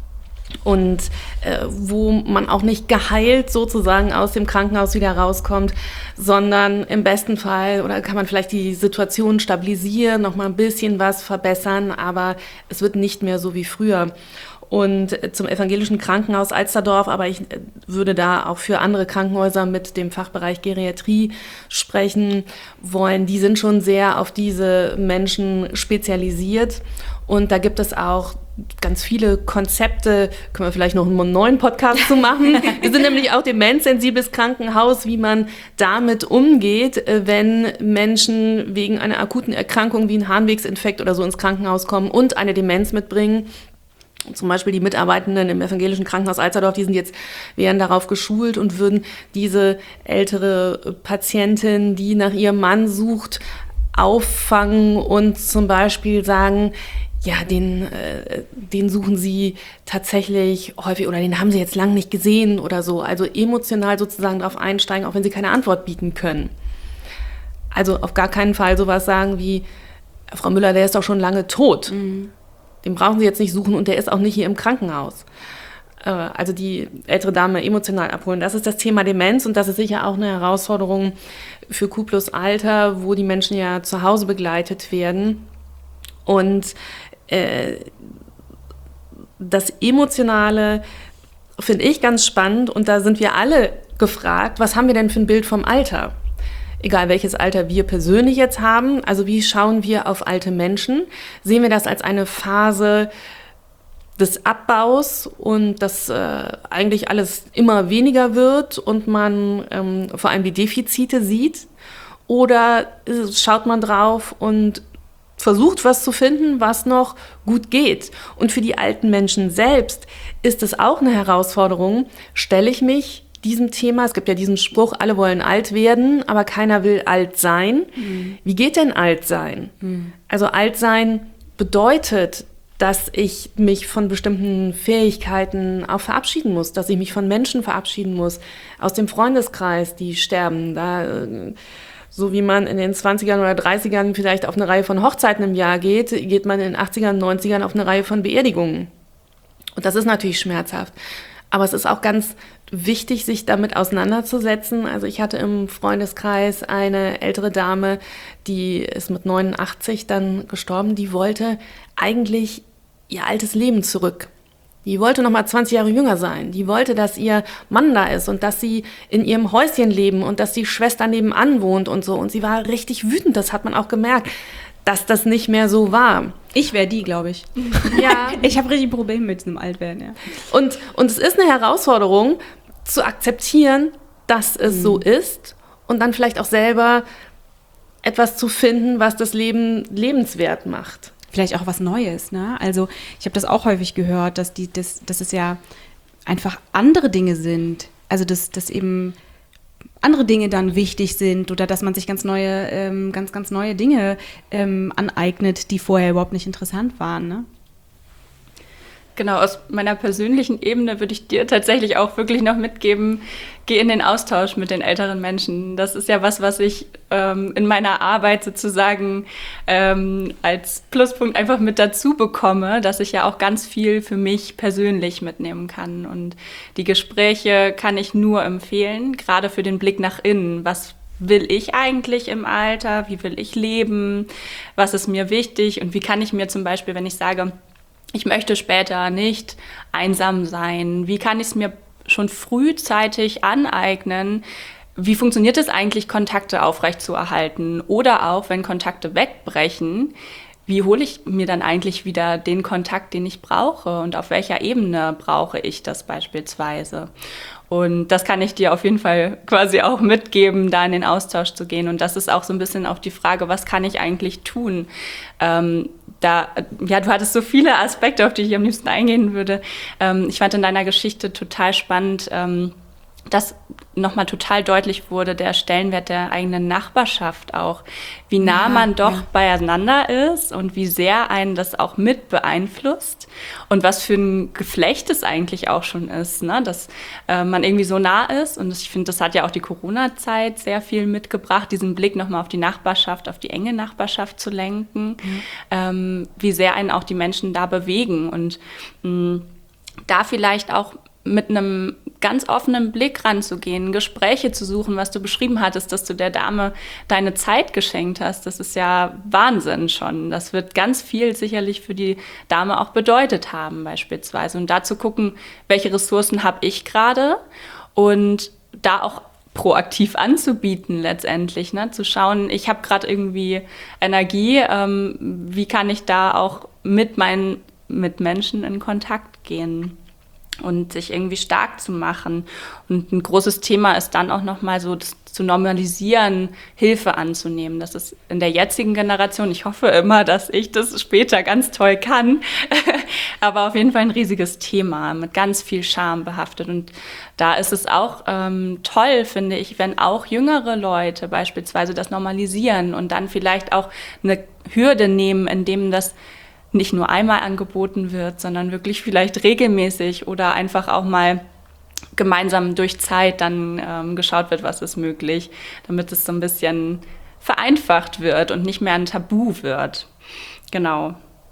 Und äh, wo man auch nicht geheilt sozusagen aus dem Krankenhaus wieder rauskommt, sondern im besten Fall, oder kann man vielleicht die Situation stabilisieren, noch mal ein bisschen was verbessern, aber es wird nicht mehr so wie früher. Und zum evangelischen Krankenhaus Alsterdorf, aber ich würde da auch für andere Krankenhäuser mit dem Fachbereich Geriatrie sprechen wollen. Die sind schon sehr auf diese Menschen spezialisiert. Und da gibt es auch ganz viele Konzepte, können wir vielleicht noch einen neuen Podcast zu machen. Wir sind nämlich auch demenzsensibles Krankenhaus, wie man damit umgeht, wenn Menschen wegen einer akuten Erkrankung wie ein Harnwegsinfekt oder so ins Krankenhaus kommen und eine Demenz mitbringen. Zum Beispiel die Mitarbeitenden im evangelischen Krankenhaus Alsterdorf, die sind jetzt, wären darauf geschult und würden diese ältere Patientin, die nach ihrem Mann sucht, auffangen und zum Beispiel sagen, ja, den, äh, den suchen sie tatsächlich häufig oder den haben sie jetzt lang nicht gesehen oder so. Also emotional sozusagen darauf einsteigen, auch wenn sie keine Antwort bieten können. Also auf gar keinen Fall sowas sagen wie, Frau Müller, der ist doch schon lange tot. Mhm. Den brauchen Sie jetzt nicht suchen und der ist auch nicht hier im Krankenhaus. Äh, also die ältere Dame emotional abholen. Das ist das Thema Demenz und das ist sicher auch eine Herausforderung für Q plus Alter, wo die Menschen ja zu Hause begleitet werden. Und äh, das Emotionale finde ich ganz spannend und da sind wir alle gefragt, was haben wir denn für ein Bild vom Alter? Egal welches Alter wir persönlich jetzt haben, also wie schauen wir auf alte Menschen? Sehen wir das als eine Phase des Abbaus und dass äh, eigentlich alles immer weniger wird und man ähm, vor allem die Defizite sieht? Oder äh, schaut man drauf und versucht, was zu finden, was noch gut geht? Und für die alten Menschen selbst ist es auch eine Herausforderung, stelle ich mich diesem Thema, es gibt ja diesen Spruch, alle wollen alt werden, aber keiner will alt sein. Mhm. Wie geht denn alt sein? Mhm. Also alt sein bedeutet, dass ich mich von bestimmten Fähigkeiten auch verabschieden muss, dass ich mich von Menschen verabschieden muss, aus dem Freundeskreis, die sterben. Da, so wie man in den zwanzigern oder dreißigern vielleicht auf eine Reihe von Hochzeiten im Jahr geht, geht man in den achtzigern, neunzigern auf eine Reihe von Beerdigungen. Und das ist natürlich schmerzhaft. Aber es ist auch ganz wichtig, sich damit auseinanderzusetzen. Also ich hatte im Freundeskreis eine ältere Dame, die ist mit neunundachtzig dann gestorben, die wollte eigentlich ihr altes Leben zurück. Die wollte noch mal zwanzig Jahre jünger sein. Die wollte, dass ihr Mann da ist und dass sie in ihrem Häuschen leben und dass die Schwester nebenan wohnt und so. Und sie war richtig wütend, das hat man auch gemerkt, dass das nicht mehr so war. Ich wäre die, glaube ich. Ja. Ich habe richtig Probleme mit diesem Altwerden, ja. Und, und es ist eine Herausforderung, zu akzeptieren, dass es mhm. so ist und dann vielleicht auch selber etwas zu finden, was das Leben lebenswert macht. Vielleicht auch was Neues, ne? Also ich habe das auch häufig gehört, dass, die, dass, dass es ja einfach andere Dinge sind. Also dass, dass eben andere Dinge dann wichtig sind oder dass man sich ganz neue, ähm, ganz, ganz neue Dinge ähm, aneignet, die vorher überhaupt nicht interessant waren, ne? Genau, aus meiner persönlichen Ebene würde ich dir tatsächlich auch wirklich noch mitgeben, geh in den Austausch mit den älteren Menschen. Das ist ja was, was ich ähm, in meiner Arbeit sozusagen ähm, als Pluspunkt einfach mit dazu bekomme, dass ich ja auch ganz viel für mich persönlich mitnehmen kann. Und die Gespräche kann ich nur empfehlen, gerade für den Blick nach innen. Was will ich eigentlich im Alter? Wie will ich leben? Was ist mir wichtig? Und wie kann ich mir zum Beispiel, wenn ich sage, ich möchte später nicht einsam sein, wie kann ich es mir schon frühzeitig aneignen? Wie funktioniert es eigentlich, Kontakte aufrechtzuerhalten? Oder auch, wenn Kontakte wegbrechen, wie hole ich mir dann eigentlich wieder den Kontakt, den ich brauche? Und auf welcher Ebene brauche ich das beispielsweise? Und das kann ich dir auf jeden Fall quasi auch mitgeben, da in den Austausch zu gehen. Und das ist auch so ein bisschen auch die Frage, was kann ich eigentlich tun? Ähm, da, ja, du hattest so viele Aspekte, auf die ich am liebsten eingehen würde. Ähm, ich fand in deiner Geschichte total spannend, ähm, dass nochmal total deutlich wurde, der Stellenwert der eigenen Nachbarschaft auch, wie nah ja, man doch ja. beieinander ist und wie sehr einen das auch mit beeinflusst und was für ein Geflecht es eigentlich auch schon ist, ne? Dass äh, man irgendwie so nah ist und ich finde, das hat ja auch die Corona-Zeit sehr viel mitgebracht, diesen Blick nochmal auf die Nachbarschaft, auf die enge Nachbarschaft zu lenken, mhm. ähm, wie sehr einen auch die Menschen da bewegen und mh, da vielleicht auch mit einem ganz offenen Blick ranzugehen, Gespräche zu suchen, was du beschrieben hattest, dass du der Dame deine Zeit geschenkt hast. Das ist ja Wahnsinn schon. Das wird ganz viel sicherlich für die Dame auch bedeutet haben beispielsweise. Und da zu gucken, welche Ressourcen habe ich gerade und da auch proaktiv anzubieten letztendlich, ne? Zu schauen, ich habe gerade irgendwie Energie, ähm, wie kann ich da auch mit meinen Mitmenschen in Kontakt gehen? Und sich irgendwie stark zu machen. Und ein großes Thema ist dann auch nochmal so, das zu normalisieren, Hilfe anzunehmen. Das ist in der jetzigen Generation, ich hoffe immer, dass ich das später ganz toll kann, aber auf jeden Fall ein riesiges Thema, mit ganz viel Scham behaftet. Und da ist es auch ähm, toll, finde ich, wenn auch jüngere Leute beispielsweise das normalisieren und dann vielleicht auch eine Hürde nehmen, indem das nicht nur einmal angeboten wird, sondern wirklich vielleicht regelmäßig oder einfach auch mal gemeinsam durch Zeit dann ähm, geschaut wird, was ist möglich, damit es so ein bisschen vereinfacht wird und nicht mehr ein Tabu wird. Genau.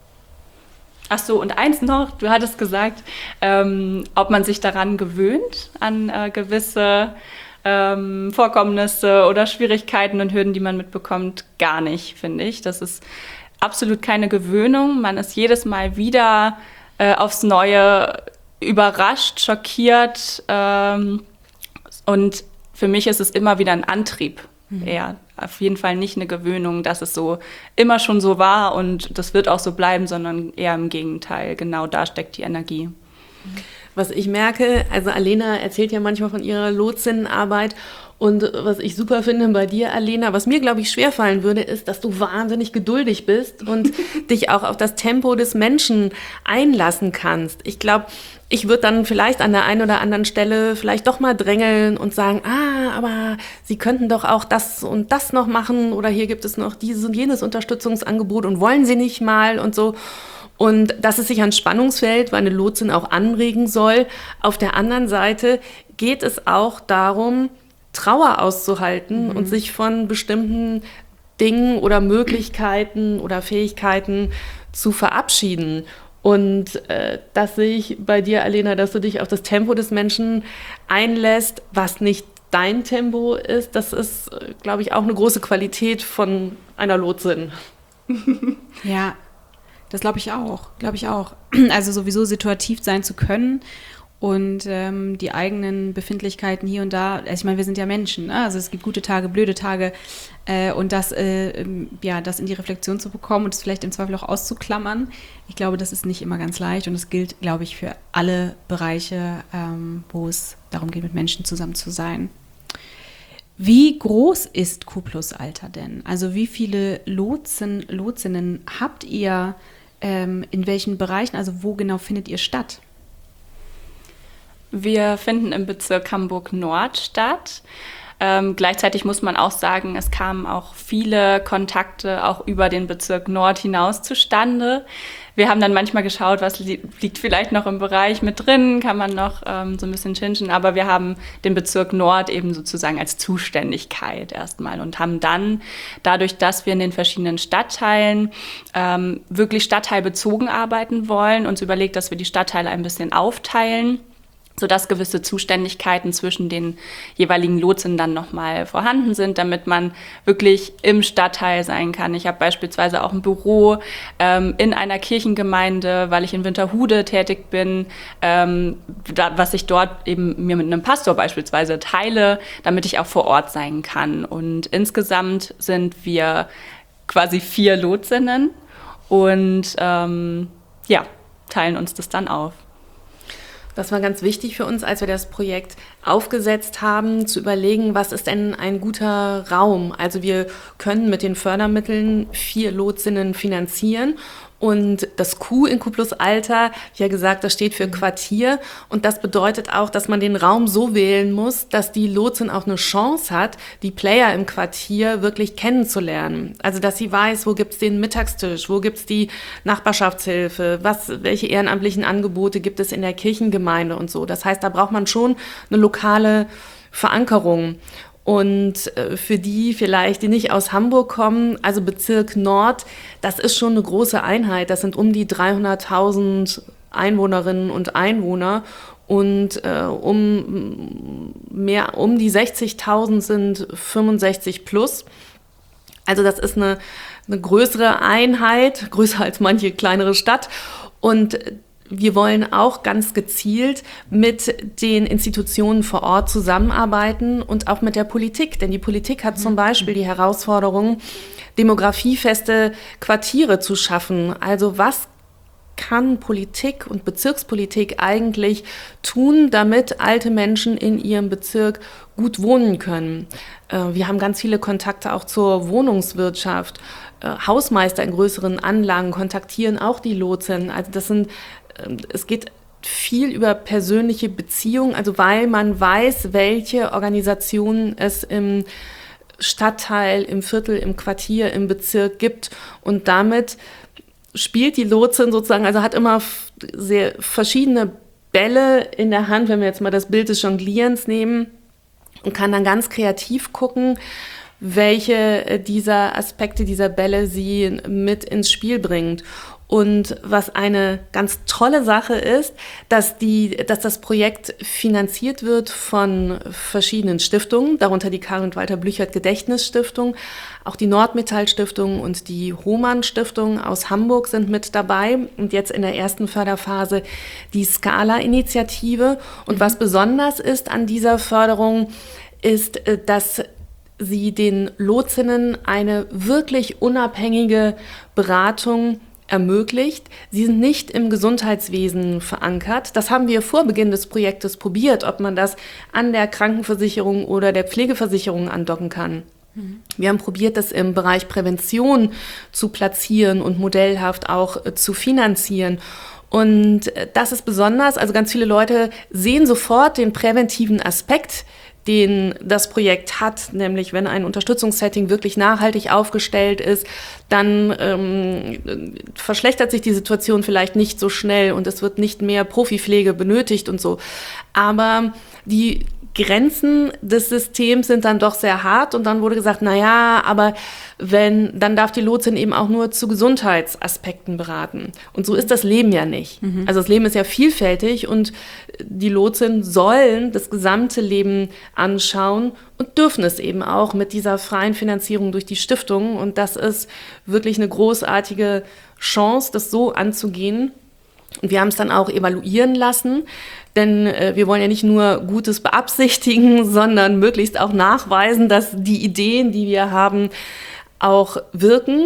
Ach so, und eins noch, du hattest gesagt, ähm, ob man sich daran gewöhnt, an äh, gewisse ähm, Vorkommnisse oder Schwierigkeiten und Hürden, die man mitbekommt, gar nicht, finde ich. Das ist absolut keine Gewöhnung. Man ist jedes Mal wieder äh, aufs Neue überrascht, schockiert. Ähm, und für mich ist es immer wieder ein Antrieb. Mhm. Eher auf jeden Fall nicht eine Gewöhnung, dass es so immer schon so war und das wird auch so bleiben, sondern eher im Gegenteil. Genau da steckt die Energie. Was ich merke, also Alena erzählt ja manchmal von ihrer Lotsinnenarbeit. Und was ich super finde bei dir, Alena, was mir, glaube ich, schwerfallen würde, ist, dass du wahnsinnig geduldig bist und dich auch auf das Tempo des Menschen einlassen kannst. Ich glaube, ich würde dann vielleicht an der einen oder anderen Stelle vielleicht doch mal drängeln und sagen, ah, aber Sie könnten doch auch das und das noch machen oder hier gibt es noch dieses und jenes Unterstützungsangebot und wollen Sie nicht mal und so. Und dass es sich ans Spannungsfeld, weil eine Lotsin auch anregen soll. Auf der anderen Seite geht es auch darum, Trauer auszuhalten mhm. und sich von bestimmten Dingen oder Möglichkeiten oder Fähigkeiten zu verabschieden. Und äh, das sehe ich bei dir, Alena, dass du dich auf das Tempo des Menschen einlässt, was nicht dein Tempo ist. Das ist, glaube ich, auch eine große Qualität von einer Lotsin. Ja, das glaube ich auch, glaube ich auch. Also sowieso situativ sein zu können und ähm, die eigenen Befindlichkeiten hier und da, also ich meine, wir sind ja Menschen, ne? Also es gibt gute Tage, blöde Tage äh, und das, äh, ja, das in die Reflexion zu bekommen und es vielleicht im Zweifel auch auszuklammern, ich glaube, das ist nicht immer ganz leicht und es gilt, glaube ich, für alle Bereiche, ähm, wo es darum geht, mit Menschen zusammen zu sein. Wie groß ist Q-Plus-Alter denn? Also wie viele Lotsen, Lotsinnen habt ihr, ähm, in welchen Bereichen, also wo genau findet ihr statt? Wir finden im Bezirk Hamburg-Nord statt. Ähm, gleichzeitig muss man auch sagen, es kamen auch viele Kontakte auch über den Bezirk Nord hinaus zustande. Wir haben dann manchmal geschaut, was li- liegt vielleicht noch im Bereich mit drin, kann man noch ähm, so ein bisschen chinchen, aber wir haben den Bezirk Nord eben sozusagen als Zuständigkeit erstmal und haben dann dadurch, dass wir in den verschiedenen Stadtteilen ähm, wirklich stadtteilbezogen arbeiten wollen, uns überlegt, dass wir die Stadtteile ein bisschen aufteilen, sodass gewisse Zuständigkeiten zwischen den jeweiligen Lotsen dann nochmal vorhanden sind, damit man wirklich im Stadtteil sein kann. Ich habe beispielsweise auch ein Büro ähm, in einer Kirchengemeinde, weil ich in Winterhude tätig bin, ähm, da, was ich dort eben mir mit einem Pastor beispielsweise teile, damit ich auch vor Ort sein kann. Und insgesamt sind wir quasi vier Lotsinnen und ähm, ja, teilen uns das dann auf. Das war ganz wichtig für uns, als wir das Projekt aufgesetzt haben, zu überlegen, was ist denn ein guter Raum? Also wir können mit den Fördermitteln vier Lotsinnen finanzieren. Und das Q in Q plus Alter, wie ja gesagt, das steht für Quartier. Und das bedeutet auch, dass man den Raum so wählen muss, dass die Lotsin auch eine Chance hat, die Player im Quartier wirklich kennenzulernen. Also dass sie weiß, wo gibt's den Mittagstisch, wo gibt's die Nachbarschaftshilfe, was, welche ehrenamtlichen Angebote gibt es in der Kirchengemeinde und so. Das heißt, da braucht man schon eine lokale Verankerung. Und für die vielleicht, die nicht aus Hamburg kommen, also Bezirk Nord, das ist schon eine große Einheit. Das sind um die dreihunderttausend Einwohnerinnen und Einwohner und äh, um mehr um die sechzigtausend sind fünfundsechzig plus. Also das ist eine, eine größere Einheit, größer als manche kleinere Stadt. Und wir wollen auch ganz gezielt mit den Institutionen vor Ort zusammenarbeiten und auch mit der Politik. Denn die Politik hat zum Beispiel die Herausforderung, demografiefeste Quartiere zu schaffen. Also was kann Politik und Bezirkspolitik eigentlich tun, damit alte Menschen in ihrem Bezirk gut wohnen können? Wir haben ganz viele Kontakte auch zur Wohnungswirtschaft. Hausmeister in größeren Anlagen kontaktieren auch die Lotsen. Also das sind Es geht viel über persönliche Beziehungen, also weil man weiß, welche Organisationen es im Stadtteil, im Viertel, im Quartier, im Bezirk gibt. Und damit spielt die Lotsin sozusagen, also hat immer sehr verschiedene Bälle in der Hand, wenn wir jetzt mal das Bild des Jonglierens nehmen, und kann dann ganz kreativ gucken, welche dieser Aspekte, dieser Bälle sie mit ins Spiel bringt. Und was eine ganz tolle Sache ist, dass, die, dass das Projekt finanziert wird von verschiedenen Stiftungen, darunter die Karl und Walter Blüchert Gedächtnisstiftung, auch die Nordmetall Stiftung und die Hohmann Stiftung aus Hamburg sind mit dabei und jetzt in der ersten Förderphase die Scala-Initiative. Und was besonders ist an dieser Förderung, ist, dass sie den Lotsinnen eine wirklich unabhängige Beratung ermöglicht. Sie sind nicht im Gesundheitswesen verankert. Das haben wir vor Beginn des Projektes probiert, ob man das an der Krankenversicherung oder der Pflegeversicherung andocken kann. Mhm. Wir haben probiert, das im Bereich Prävention zu platzieren und modellhaft auch äh, zu finanzieren. Und äh, das ist besonders, also ganz viele Leute sehen sofort den präventiven Aspekt, den das Projekt hat, nämlich wenn ein Unterstützungssetting wirklich nachhaltig aufgestellt ist, dann ähm, verschlechtert sich die Situation vielleicht nicht so schnell und es wird nicht mehr Profipflege benötigt und so. Aber die Grenzen des Systems sind dann doch sehr hart und dann wurde gesagt, na ja, aber wenn, dann darf die Lotsin eben auch nur zu Gesundheitsaspekten beraten. Und so ist das Leben ja nicht. Mhm. Also das Leben ist ja vielfältig und die Lotsin sollen das gesamte Leben anschauen und dürfen es eben auch mit dieser freien Finanzierung durch die Stiftung. Und das ist wirklich eine großartige Chance, das so anzugehen. Und wir haben es dann auch evaluieren lassen, denn äh, wir wollen ja nicht nur Gutes beabsichtigen, sondern möglichst auch nachweisen, dass die Ideen, die wir haben, auch wirken.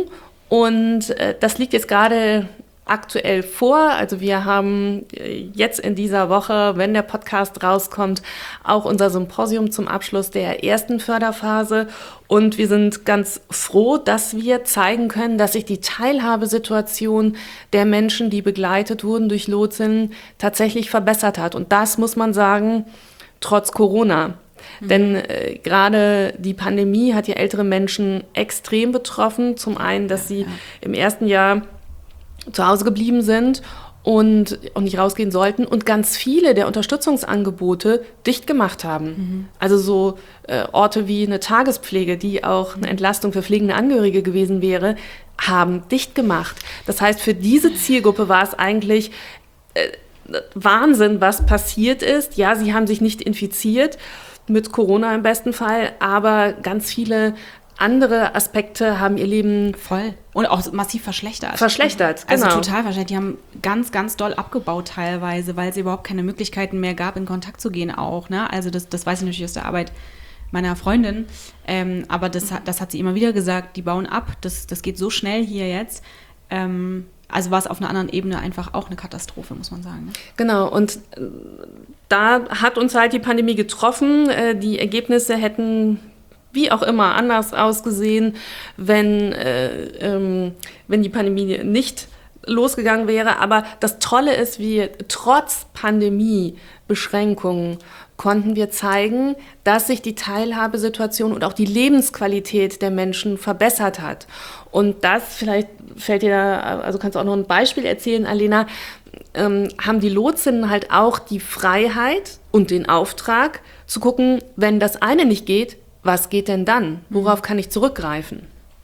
Und äh, das liegt jetzt gerade aktuell vor. Also wir haben jetzt in dieser Woche, wenn der Podcast rauskommt, auch unser Symposium zum Abschluss der ersten Förderphase. Und wir sind ganz froh, dass wir zeigen können, dass sich die Teilhabesituation der Menschen, die begleitet wurden durch Lotsinnen, tatsächlich verbessert hat. Und das muss man sagen, trotz Corona. Mhm. Denn äh, gerade die Pandemie hat ja ältere Menschen extrem betroffen. Zum einen, dass sie ja. im ersten Jahr zu Hause geblieben sind und, und nicht rausgehen sollten und ganz viele der Unterstützungsangebote dicht gemacht haben. Mhm. Also so äh, Orte wie eine Tagespflege, die auch eine Entlastung für pflegende Angehörige gewesen wäre, haben dicht gemacht. Das heißt, für diese Zielgruppe war es eigentlich äh, Wahnsinn, was passiert ist. Ja, sie haben sich nicht infiziert, mit Corona im besten Fall, aber ganz viele andere Aspekte haben ihr Leben voll und auch massiv verschlechtert. Verschlechtert, genau. Also genau. total verschlechtert. Die haben ganz, ganz doll abgebaut teilweise, weil es überhaupt keine Möglichkeiten mehr gab, in Kontakt zu gehen auch. Ne? Also das, das weiß ich natürlich aus der Arbeit meiner Freundin, ähm, aber das, das hat sie immer wieder gesagt, die bauen ab, das, das geht so schnell hier jetzt. Ähm, also war es auf einer anderen Ebene einfach auch eine Katastrophe, muss man sagen. Ne? Genau, und da hat uns halt die Pandemie getroffen. Die Ergebnisse hätten wie auch immer anders ausgesehen, wenn, äh, ähm, wenn die Pandemie nicht losgegangen wäre. Aber das Tolle ist, wir trotz Pandemie-Beschränkungen konnten wir zeigen, dass sich die Teilhabesituation und auch die Lebensqualität der Menschen verbessert hat. Und das, vielleicht fällt dir da, also kannst du auch noch ein Beispiel erzählen, Alena, ähm, haben die Lotsinnen halt auch die Freiheit und den Auftrag zu gucken, wenn das eine nicht geht, was geht denn dann? Worauf kann ich zurückgreifen?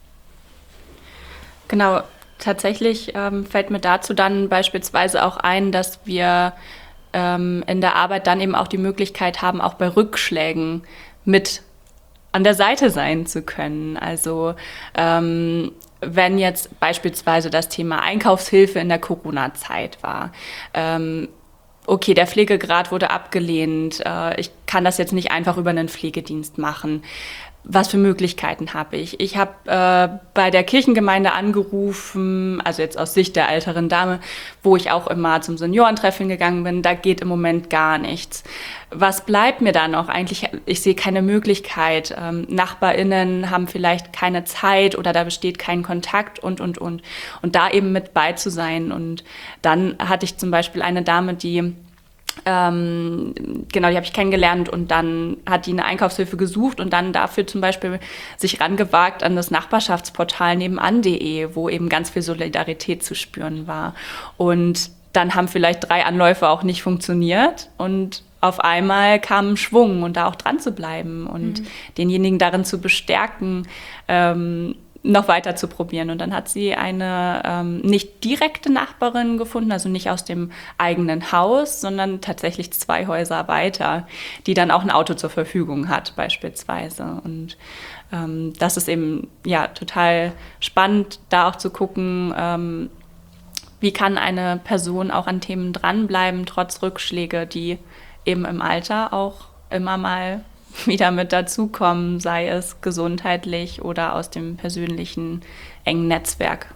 Genau, tatsächlich ähm, fällt mir dazu dann beispielsweise auch ein, dass wir ähm, in der Arbeit dann eben auch die Möglichkeit haben, auch bei Rückschlägen mit an der Seite sein zu können. Also ähm, wenn jetzt beispielsweise das Thema Einkaufshilfe in der Corona-Zeit war, ähm, okay, der Pflegegrad wurde abgelehnt, äh, ich kann das jetzt nicht einfach über einen Pflegedienst machen. Was für Möglichkeiten habe ich? Ich habe äh, bei der Kirchengemeinde angerufen, also jetzt aus Sicht der älteren Dame, wo ich auch immer zum Seniorentreffen gegangen bin, da geht im Moment gar nichts. Was bleibt mir da noch? Eigentlich, ich sehe keine Möglichkeit. Ähm, NachbarInnen haben vielleicht keine Zeit oder da besteht kein Kontakt und, und, und. Und da eben mit bei zu sein. Und dann hatte ich zum Beispiel eine Dame, die Ähm, genau, die habe ich kennengelernt und dann hat die eine Einkaufshilfe gesucht und dann dafür zum Beispiel sich rangewagt an das Nachbarschaftsportal nebenan punkt de, wo eben ganz viel Solidarität zu spüren war. Und dann haben vielleicht drei Anläufe auch nicht funktioniert und auf einmal kam ein Schwung und da auch dran zu bleiben und mhm. denjenigen darin zu bestärken, ähm, noch weiter zu probieren. Und dann hat sie eine ähm, nicht direkte Nachbarin gefunden, also nicht aus dem eigenen Haus, sondern tatsächlich zwei Häuser weiter, die dann auch ein Auto zur Verfügung hat beispielsweise. Und ähm, das ist eben ja total spannend, da auch zu gucken, ähm, wie kann eine Person auch an Themen dranbleiben, trotz Rückschläge, die eben im Alter auch immer mal wieder mit dazukommen, sei es gesundheitlich oder aus dem persönlichen engen Netzwerk.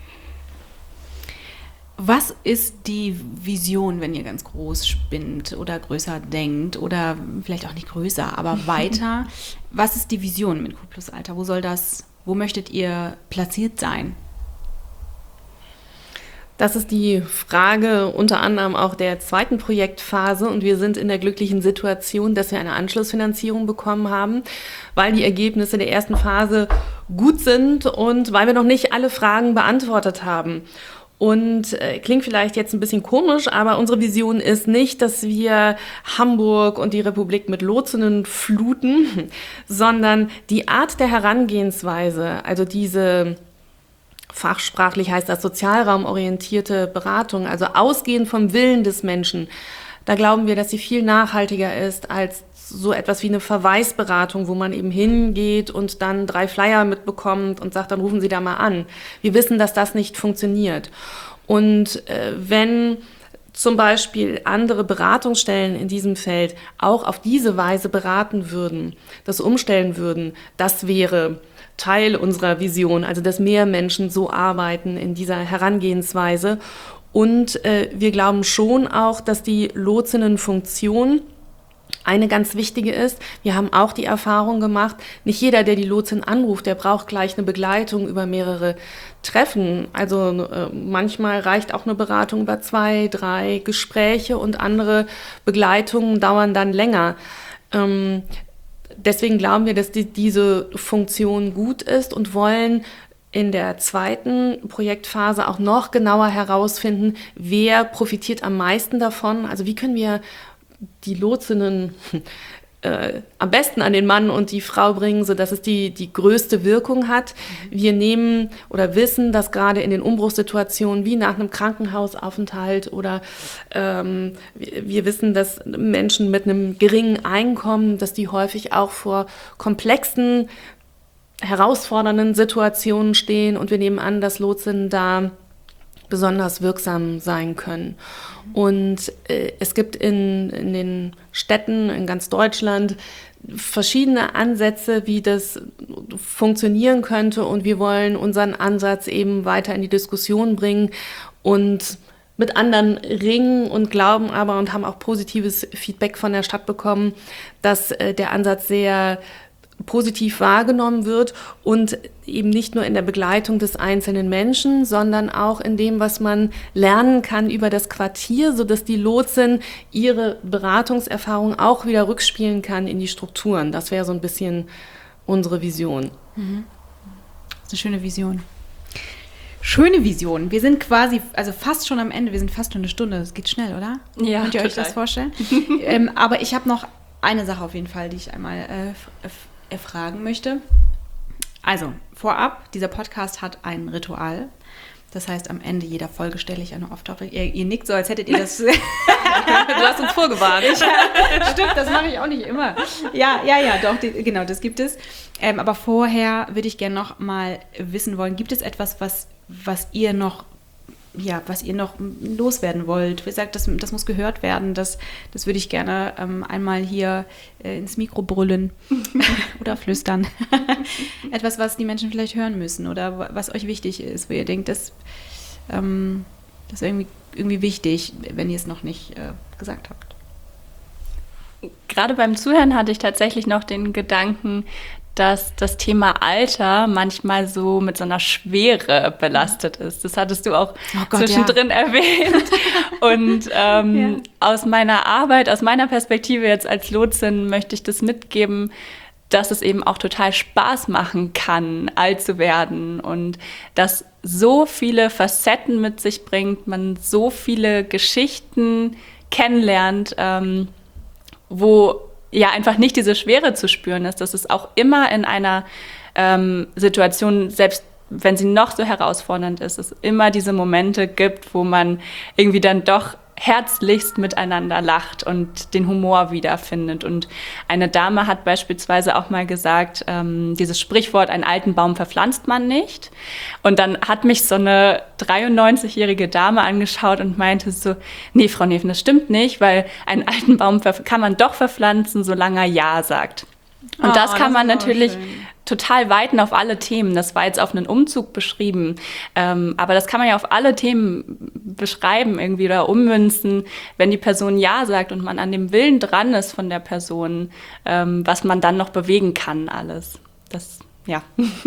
Was ist die Vision, wenn ihr ganz groß spinnt oder größer denkt oder vielleicht auch nicht größer, aber weiter? Was ist die Vision mit Q plus Alter? Wo soll das, wo möchtet ihr platziert sein? Das ist die Frage unter anderem auch der zweiten Projektphase und wir sind in der glücklichen Situation, dass wir eine Anschlussfinanzierung bekommen haben, weil die Ergebnisse der ersten Phase gut sind und weil wir noch nicht alle Fragen beantwortet haben. Und äh, klingt vielleicht jetzt ein bisschen komisch, aber unsere Vision ist nicht, dass wir Hamburg und die Republik mit Lotsinnen fluten, sondern die Art der Herangehensweise, also diese fachsprachlich heißt das sozialraumorientierte Beratung, also ausgehend vom Willen des Menschen. Da glauben wir, dass sie viel nachhaltiger ist als so etwas wie eine Verweisberatung, wo man eben hingeht und dann drei Flyer mitbekommt und sagt, dann rufen Sie da mal an. Wir wissen, dass das nicht funktioniert. Und äh, wenn zum Beispiel andere Beratungsstellen in diesem Feld auch auf diese Weise beraten würden, das umstellen würden, das wäre Teil unserer Vision, also dass mehr Menschen so arbeiten in dieser Herangehensweise. Und äh, wir glauben schon auch, dass die Lotsinnenfunktion eine ganz wichtige ist. Wir haben auch die Erfahrung gemacht, nicht jeder, der die Lotsin anruft, der braucht gleich eine Begleitung über mehrere Treffen. Also äh, manchmal reicht auch eine Beratung über zwei, drei Gespräche und andere Begleitungen dauern dann länger. Ähm, deswegen glauben wir, dass die, diese Funktion gut ist und wollen in der zweiten Projektphase auch noch genauer herausfinden, wer profitiert am meisten davon. Also wie können wir die Lotsinnen äh, am besten an den Mann und die Frau bringen, sodass es die, die größte Wirkung hat. Wir nehmen oder wissen, dass gerade in den Umbruchssituationen wie nach einem Krankenhausaufenthalt oder ähm, wir, wir wissen, dass Menschen mit einem geringen Einkommen, dass die häufig auch vor komplexen herausfordernden Situationen stehen und wir nehmen an, dass Lotsinnen da besonders wirksam sein können. Und äh, es gibt in, in den Städten in ganz Deutschland verschiedene Ansätze, wie das funktionieren könnte und wir wollen unseren Ansatz eben weiter in die Diskussion bringen und mit anderen ringen und glauben aber und haben auch positives Feedback von der Stadt bekommen, dass äh, der Ansatz sehr positiv wahrgenommen wird und eben nicht nur in der Begleitung des einzelnen Menschen, sondern auch in dem, was man lernen kann über das Quartier, sodass die Lotsin ihre Beratungserfahrung auch wieder rückspielen kann in die Strukturen. Das wäre so ein bisschen unsere Vision. Mhm. Das ist eine schöne Vision. Schöne Vision. Wir sind quasi, also fast schon am Ende, wir sind fast schon eine Stunde. Das geht schnell, oder? Ja, Könnt ihr total. euch das vorstellen? ähm, aber ich habe noch eine Sache auf jeden Fall, die ich einmal äh, f- f- erfragen möchte. Also, vorab, dieser Podcast hat ein Ritual. Das heißt, am Ende jeder Folge stelle ich eine Off-Topic. Ihr, ihr nickt so, als hättet ihr das... Du hast uns vorgewarnt. Stimmt, das mache ich auch nicht immer. Ja, ja, ja, doch, die, genau, das gibt es. Ähm, aber vorher würde ich gerne noch mal wissen wollen, gibt es etwas, was, was ihr noch ja, was ihr noch loswerden wollt? Wie gesagt, das, das muss gehört werden. Das, das würde ich gerne ähm, einmal hier äh, ins Mikro brüllen oder flüstern. Etwas, was die Menschen vielleicht hören müssen oder was euch wichtig ist, wo ihr denkt, das, ähm, das ist irgendwie, irgendwie wichtig, wenn ihr es noch nicht äh, gesagt habt. Gerade beim Zuhören hatte ich tatsächlich noch den Gedanken, dass das Thema Alter manchmal so mit so einer Schwere belastet ist. Das hattest du auch Oh Gott, zwischendrin ja. erwähnt. Und ähm, ja. aus meiner Arbeit, aus meiner Perspektive jetzt als Lotsin möchte ich das mitgeben, dass es eben auch total Spaß machen kann, alt zu werden und dass so viele Facetten mit sich bringt, man so viele Geschichten kennenlernt, ähm, wo ja einfach nicht diese Schwere zu spüren ist, dass es auch immer in einer ähm, Situation, selbst wenn sie noch so herausfordernd ist, es immer diese Momente gibt, wo man irgendwie dann doch herzlichst miteinander lacht und den Humor wiederfindet. Und eine Dame hat beispielsweise auch mal gesagt, ähm, dieses Sprichwort, einen alten Baum verpflanzt man nicht. Und dann hat mich so eine dreiundneunzigjährige Dame angeschaut und meinte so, nee, Frau Neven, das stimmt nicht, weil einen alten Baum kann man doch verpflanzen, solange er Ja sagt. Und Oh, das kann das man ist auch natürlich schön. total weiten auf alle Themen. Das war jetzt auf einen Umzug beschrieben. Ähm, aber das kann man ja auf alle Themen beschreiben irgendwie oder ummünzen, wenn die Person Ja sagt und man an dem Willen dran ist von der Person, ähm, was man dann noch bewegen kann alles. Das, ja.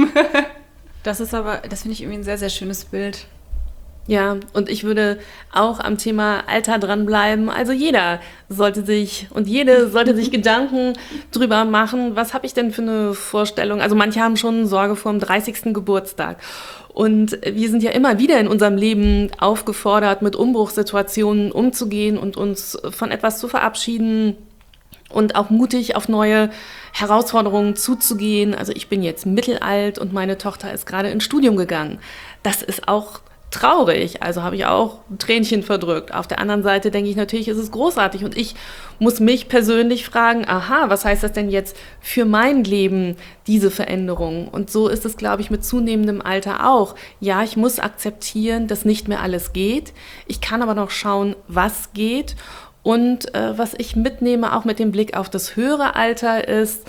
Das ist aber, das finde ich irgendwie ein sehr, sehr schönes Bild. Ja, und ich würde auch am Thema Alter dranbleiben. Also jeder sollte sich und jede sollte sich Gedanken drüber machen, was habe ich denn für eine Vorstellung? Also manche haben schon Sorge vor dem dreißigsten Geburtstag. Und wir sind ja immer wieder in unserem Leben aufgefordert, mit Umbruchssituationen umzugehen und uns von etwas zu verabschieden und auch mutig auf neue Herausforderungen zuzugehen. Also ich bin jetzt mittelalt und meine Tochter ist gerade ins Studium gegangen. Das ist auch traurig, also habe ich auch ein Tränchen verdrückt. Auf der anderen Seite denke ich natürlich, ist es großartig und ich muss mich persönlich fragen, aha, was heißt das denn jetzt für mein Leben, diese Veränderung? Und so ist es, glaube ich, mit zunehmendem Alter auch. Ja, ich muss akzeptieren, dass nicht mehr alles geht. Ich kann aber noch schauen, was geht. Und äh, was ich mitnehme, auch mit dem Blick auf das höhere Alter, ist,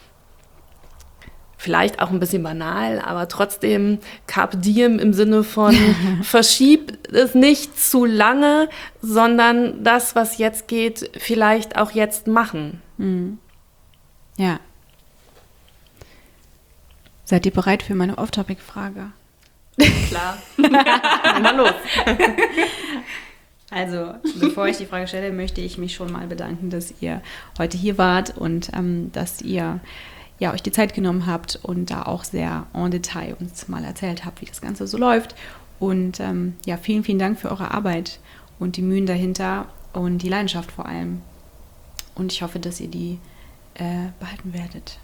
vielleicht auch ein bisschen banal, aber trotzdem Carpe Diem im Sinne von verschieb es nicht zu lange, sondern das, was jetzt geht, vielleicht auch jetzt machen. Mhm. Ja. Seid ihr bereit für meine Off-Topic-Frage? Klar. Na los. Also, bevor ich die Frage stelle, möchte ich mich schon mal bedanken, dass ihr heute hier wart und ähm, dass ihr ja, euch die Zeit genommen habt und da auch sehr en Detail uns mal erzählt habt, wie das Ganze so läuft. Und ähm, ja, vielen, vielen Dank für eure Arbeit und die Mühen dahinter und die Leidenschaft vor allem. Und ich hoffe, dass ihr die äh, behalten werdet.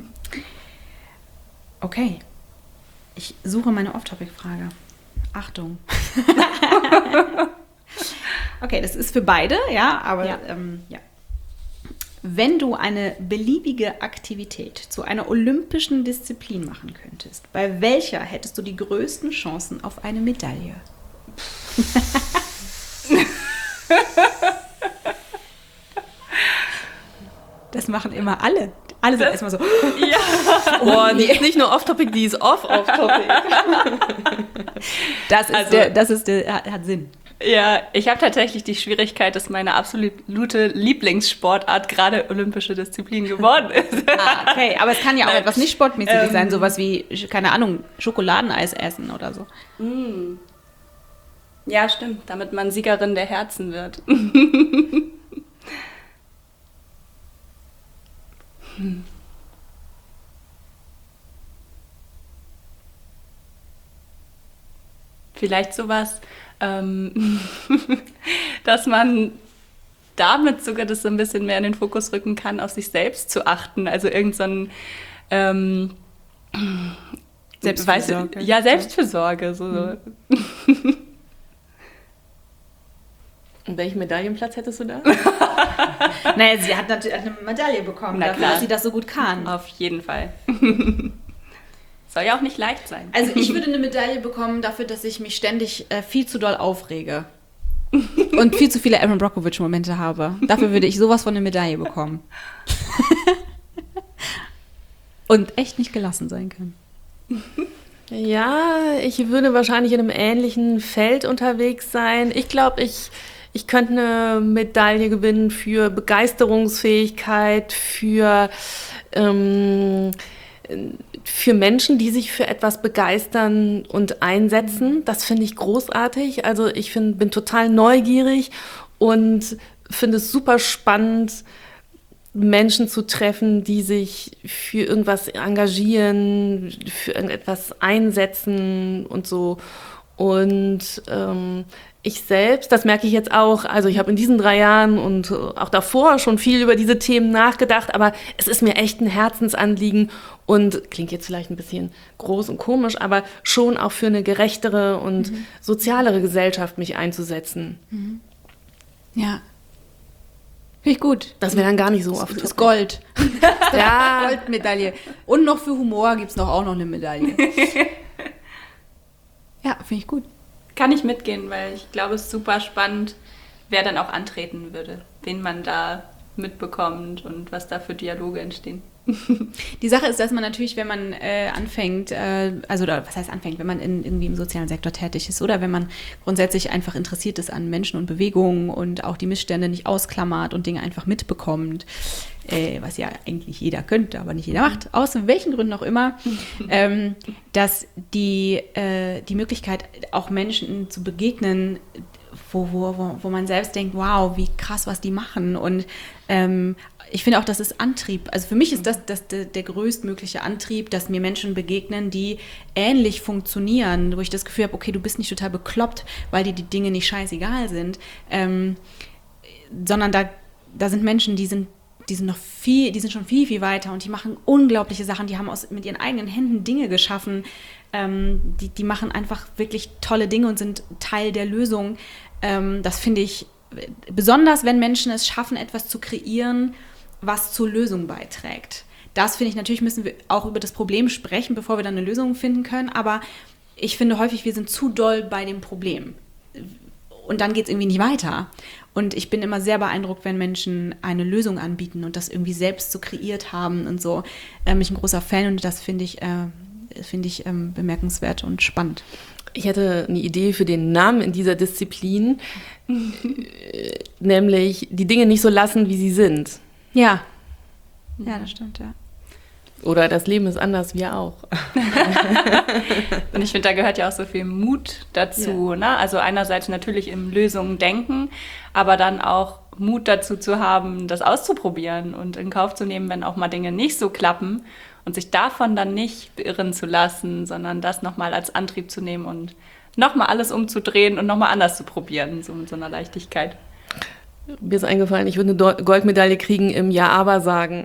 Okay, ich suche meine Off-Topic-Frage. Achtung. Okay, das ist für beide, ja, aber ja. Ähm, ja. Wenn du eine beliebige Aktivität zu einer olympischen Disziplin machen könntest, bei welcher hättest du die größten Chancen auf eine Medaille? Das machen immer alle. Alle sind erstmal so. Ja. Boah, die ist nicht nur off-topic, die ist off-off-topic. Das ist Also, der, das ist der, hat, hat Sinn. Ja, ich habe tatsächlich die Schwierigkeit, dass meine absolute Lieblingssportart gerade olympische Disziplin geworden ist. Ah, okay, aber es kann ja auch Nein. etwas nicht Sportmäßiges Ähm, sein, sowas wie, keine Ahnung, Schokoladeneis essen oder so. Mm. Ja, stimmt, damit man Siegerin der Herzen wird. hm. Vielleicht sowas, ähm, dass man damit sogar das so ein bisschen mehr in den Fokus rücken kann, auf sich selbst zu achten. Also irgend so ein ähm, Selbstfürsorge. Weiß, ja, Selbstfürsorge. So. Mhm. Und welchen Medaillenplatz hättest du da? Naja, sie hat natürlich eine Medaille bekommen, Na dafür, klar. dass sie das so gut kann. Auf jeden Fall. Soll ja auch nicht leicht sein. Also ich würde eine Medaille bekommen dafür, dass ich mich ständig äh, viel zu doll aufrege. Und viel zu viele Aaron Brockovich-Momente habe. Dafür würde ich sowas von eine Medaille bekommen. Und echt nicht gelassen sein können. Ja, ich würde wahrscheinlich in einem ähnlichen Feld unterwegs sein. Ich glaube, ich, ich könnte eine Medaille gewinnen für Begeisterungsfähigkeit, für, ähm, für Menschen, die sich für etwas begeistern und einsetzen. Das finde ich großartig. Also ich find, bin total neugierig und finde es super spannend, Menschen zu treffen, die sich für irgendwas engagieren, für irgendetwas einsetzen und so. Und ähm, ich selbst, das merke ich jetzt auch, also ich habe in diesen drei Jahren und auch davor schon viel über diese Themen nachgedacht, aber es ist mir echt ein Herzensanliegen und klingt jetzt vielleicht ein bisschen groß und komisch, aber schon auch für eine gerechtere und mhm. sozialere Gesellschaft mich einzusetzen. Mhm. Ja. Finde ich gut. Das wäre dann gar nicht so Das oft. ist Gold. Ja. Goldmedaille. Und noch für Humor gibt es noch auch noch eine Medaille. Ja, finde ich gut. Kann ich mitgehen, weil ich glaube, es ist super spannend, wer dann auch antreten würde, wen man da mitbekommt und was da für Dialoge entstehen. Die Sache ist, dass man natürlich, wenn man äh, anfängt, äh, also oder was heißt anfängt, wenn man in, irgendwie im sozialen Sektor tätig ist oder wenn man grundsätzlich einfach interessiert ist an Menschen und Bewegungen und auch die Missstände nicht ausklammert und Dinge einfach mitbekommt, äh, was ja eigentlich jeder könnte, aber nicht jeder macht, aus welchen Gründen auch immer, ähm, dass die, äh, die Möglichkeit, auch Menschen zu begegnen, wo, wo, wo, wo man selbst denkt, wow, wie krass, was die machen. Und ähm, ich finde auch, das ist Antrieb. Also für mich ist das, das der, der größtmögliche Antrieb, dass mir Menschen begegnen, die ähnlich funktionieren, wo ich das Gefühl habe, okay, du bist nicht total bekloppt, weil dir die Dinge nicht scheißegal sind, ähm, sondern da, da sind Menschen, die sind die sind noch viel, die sind schon viel, viel weiter und die machen unglaubliche Sachen, die haben aus, mit ihren eigenen Händen Dinge geschaffen, ähm, die, die machen einfach wirklich tolle Dinge und sind Teil der Lösung. Ähm, das finde ich besonders, wenn Menschen es schaffen, etwas zu kreieren, was zur Lösung beiträgt. Das finde ich, natürlich müssen wir auch über das Problem sprechen, bevor wir dann eine Lösung finden können, aber ich finde häufig, wir sind zu doll bei dem Problem. Und dann geht es irgendwie nicht weiter. Und ich bin immer sehr beeindruckt, wenn Menschen eine Lösung anbieten und das irgendwie selbst so kreiert haben und so. Ähm, ich bin ein großer Fan und das finde ich, äh, finde ich ähm, bemerkenswert und spannend. Ich hätte eine Idee für den Namen in dieser Disziplin, äh, nämlich die Dinge nicht so lassen, wie sie sind. Ja, ja, das stimmt, ja. Oder das Leben ist anders, wir auch. Und ich finde, da gehört ja auch so viel Mut dazu. Ja. Ne? Also einerseits natürlich in Lösungen denken, aber dann auch Mut dazu zu haben, das auszuprobieren und in Kauf zu nehmen, wenn auch mal Dinge nicht so klappen und sich davon dann nicht beirren zu lassen, sondern das nochmal als Antrieb zu nehmen und nochmal alles umzudrehen und nochmal anders zu probieren, so mit so einer Leichtigkeit. Mir ist eingefallen, ich würde eine Goldmedaille kriegen im Ja, aber sagen.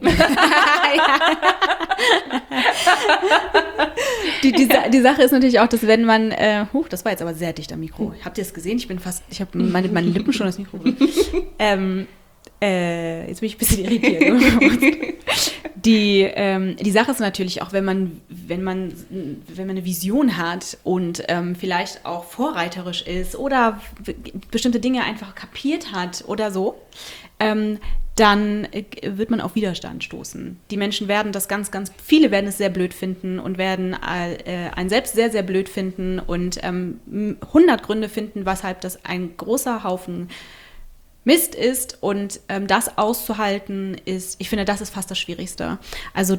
die, die, die Sache ist natürlich auch, dass wenn man, äh, huch, das war jetzt aber sehr dicht am Mikro. Habt ihr es gesehen? Ich bin fast, ich habe meine, meine Lippen schon das Mikro. ähm, äh, jetzt bin ich ein bisschen irritiert. Die, ähm, die Sache ist natürlich auch, wenn man, wenn man, wenn man eine Vision hat und ähm, vielleicht auch vorreiterisch ist oder w- bestimmte Dinge einfach kapiert hat oder so, ähm, dann äh, wird man auf Widerstand stoßen. Die Menschen werden das ganz, ganz, viele werden es sehr blöd finden und werden äh, einen selbst sehr, sehr blöd finden und ähm, hundert Gründe finden, weshalb das ein großer Haufen Mist ist und ähm, das auszuhalten ist, ich finde, das ist fast das Schwierigste. Also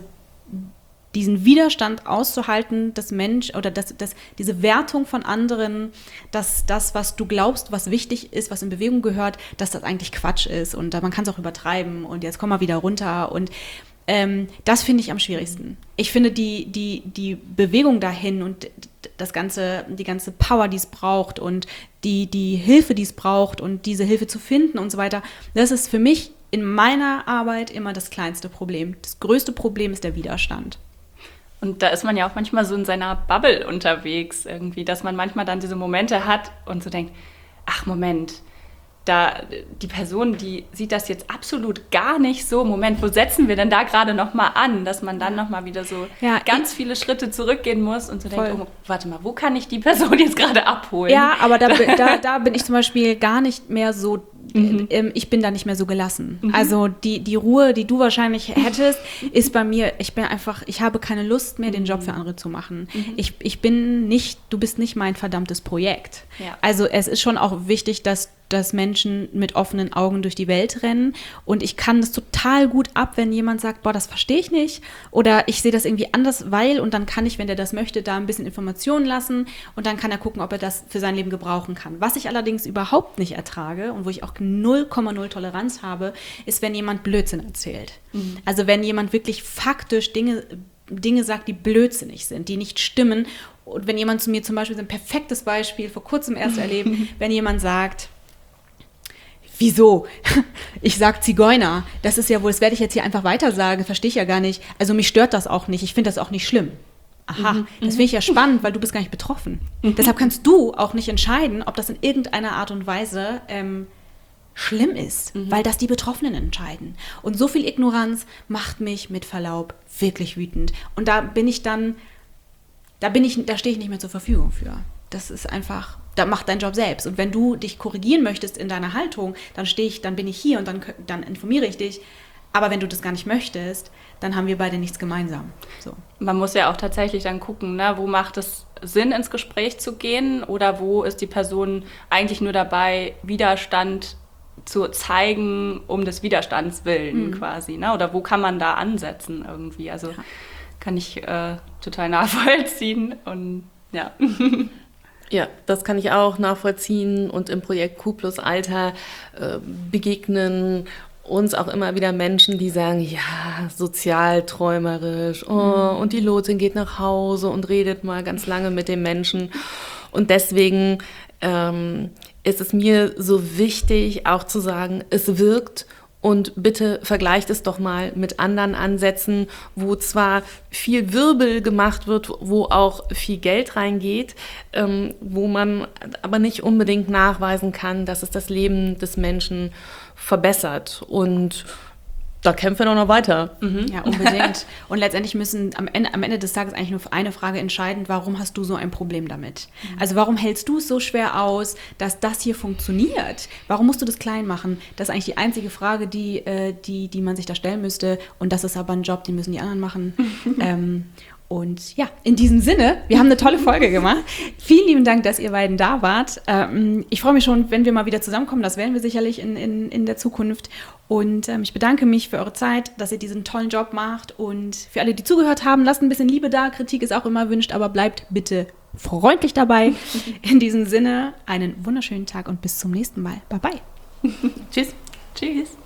diesen Widerstand auszuhalten, dass Mensch oder dass, dass diese Wertung von anderen, dass das, was du glaubst, was wichtig ist, was in Bewegung gehört, dass das eigentlich Quatsch ist und man kann es auch übertreiben und jetzt komm mal wieder runter und ähm, das finde ich am schwierigsten. Ich finde die, die, die Bewegung dahin und das ganze, die ganze Power, die es braucht und die, die Hilfe, die es braucht und diese Hilfe zu finden und so weiter, das ist für mich in meiner Arbeit immer das kleinste Problem. Das größte Problem ist der Widerstand. Und da ist man ja auch manchmal so in seiner Bubble unterwegs irgendwie, dass man manchmal dann diese Momente hat und so denkt, ach Moment, da die Person, die sieht das jetzt absolut gar nicht so. Moment, wo setzen wir denn da gerade nochmal an? Dass man dann nochmal wieder so ja, ganz ich, viele Schritte zurückgehen muss und so voll. denkt, oh, warte mal, wo kann ich die Person jetzt gerade abholen? Ja, aber da, da, da bin ich zum Beispiel gar nicht mehr so, mhm. ähm, ich bin da nicht mehr so gelassen. Mhm. Also die, die Ruhe, die du wahrscheinlich hättest, ist bei mir, ich bin einfach, ich habe keine Lust mehr, den Job für andere zu machen. Mhm. Ich, ich bin nicht, du bist nicht mein verdammtes Projekt. Ja. Also es ist schon auch wichtig, dass dass Menschen mit offenen Augen durch die Welt rennen und ich kann das total gut ab, wenn jemand sagt, boah, das verstehe ich nicht oder ich sehe das irgendwie anders, weil und dann kann ich, wenn der das möchte, da ein bisschen Informationen lassen und dann kann er gucken, ob er das für sein Leben gebrauchen kann. Was ich allerdings überhaupt nicht ertrage und wo ich auch null Komma null Toleranz habe, ist, wenn jemand Blödsinn erzählt. Mhm. Also wenn jemand wirklich faktisch Dinge, Dinge sagt, die blödsinnig sind, die nicht stimmen und wenn jemand zu mir zum Beispiel, ein perfektes Beispiel, vor kurzem erst erlebt, wenn jemand sagt, wieso? Ich sag Zigeuner. Das ist ja wohl, das werde ich jetzt hier einfach weiter sagen, verstehe ich ja gar nicht. Also mich stört das auch nicht, ich finde das auch nicht schlimm. Aha, mhm, das finde ich ja spannend, weil du bist gar nicht betroffen. Mhm. Deshalb kannst du auch nicht entscheiden, ob das in irgendeiner Art und Weise ähm, schlimm ist, mhm. weil das die Betroffenen entscheiden. Und so viel Ignoranz macht mich mit Verlaub wirklich wütend. Und da bin ich dann, da bin ich, da stehe ich nicht mehr zur Verfügung für. Das ist einfach, da mach deinen Job selbst. Und wenn du dich korrigieren möchtest in deiner Haltung, dann stehe ich, dann bin ich hier und dann, dann informiere ich dich. Aber wenn du das gar nicht möchtest, dann haben wir beide nichts gemeinsam. So. Man muss ja auch tatsächlich dann gucken, ne, wo macht es Sinn, ins Gespräch zu gehen oder wo ist die Person eigentlich nur dabei, Widerstand zu zeigen, um des Widerstands willen mhm. quasi. Ne? Oder wo kann man da ansetzen irgendwie? Also ja. kann ich äh, total nachvollziehen und ja. Ja, das kann ich auch nachvollziehen und im Projekt Q plus Alter äh, begegnen uns auch immer wieder Menschen, die sagen, ja, sozialträumerisch, oh, mhm. und die Lotin geht nach Hause und redet mal ganz lange mit dem Menschen. Und deswegen ähm, ist es mir so wichtig, auch zu sagen, es wirkt. Und bitte vergleicht es doch mal mit anderen Ansätzen, wo zwar viel Wirbel gemacht wird, wo auch viel Geld reingeht, ähm, wo man aber nicht unbedingt nachweisen kann, dass es das Leben des Menschen verbessert. Und da kämpfen wir noch weiter. Mhm. Ja, unbedingt. Und letztendlich müssen am Ende, am Ende des Tages eigentlich nur eine Frage entscheiden, warum hast du so ein Problem damit? Mhm. Also warum hältst du es so schwer aus, dass das hier funktioniert? Warum musst du das klein machen? Das ist eigentlich die einzige Frage, die, äh, die, die man sich da stellen müsste. Und das ist aber ein Job, den müssen die anderen machen. ähm, Und ja, in diesem Sinne, wir haben eine tolle Folge gemacht. Vielen lieben Dank, dass ihr beiden da wart. Ähm, ich freue mich schon, wenn wir mal wieder zusammenkommen. Das werden wir sicherlich in, in, in der Zukunft. Und ähm, ich bedanke mich für eure Zeit, dass ihr diesen tollen Job macht. Und für alle, die zugehört haben, lasst ein bisschen Liebe da. Kritik ist auch immer erwünscht, aber bleibt bitte freundlich dabei. In diesem Sinne, einen wunderschönen Tag und bis zum nächsten Mal. Bye, bye. Tschüss. Tschüss.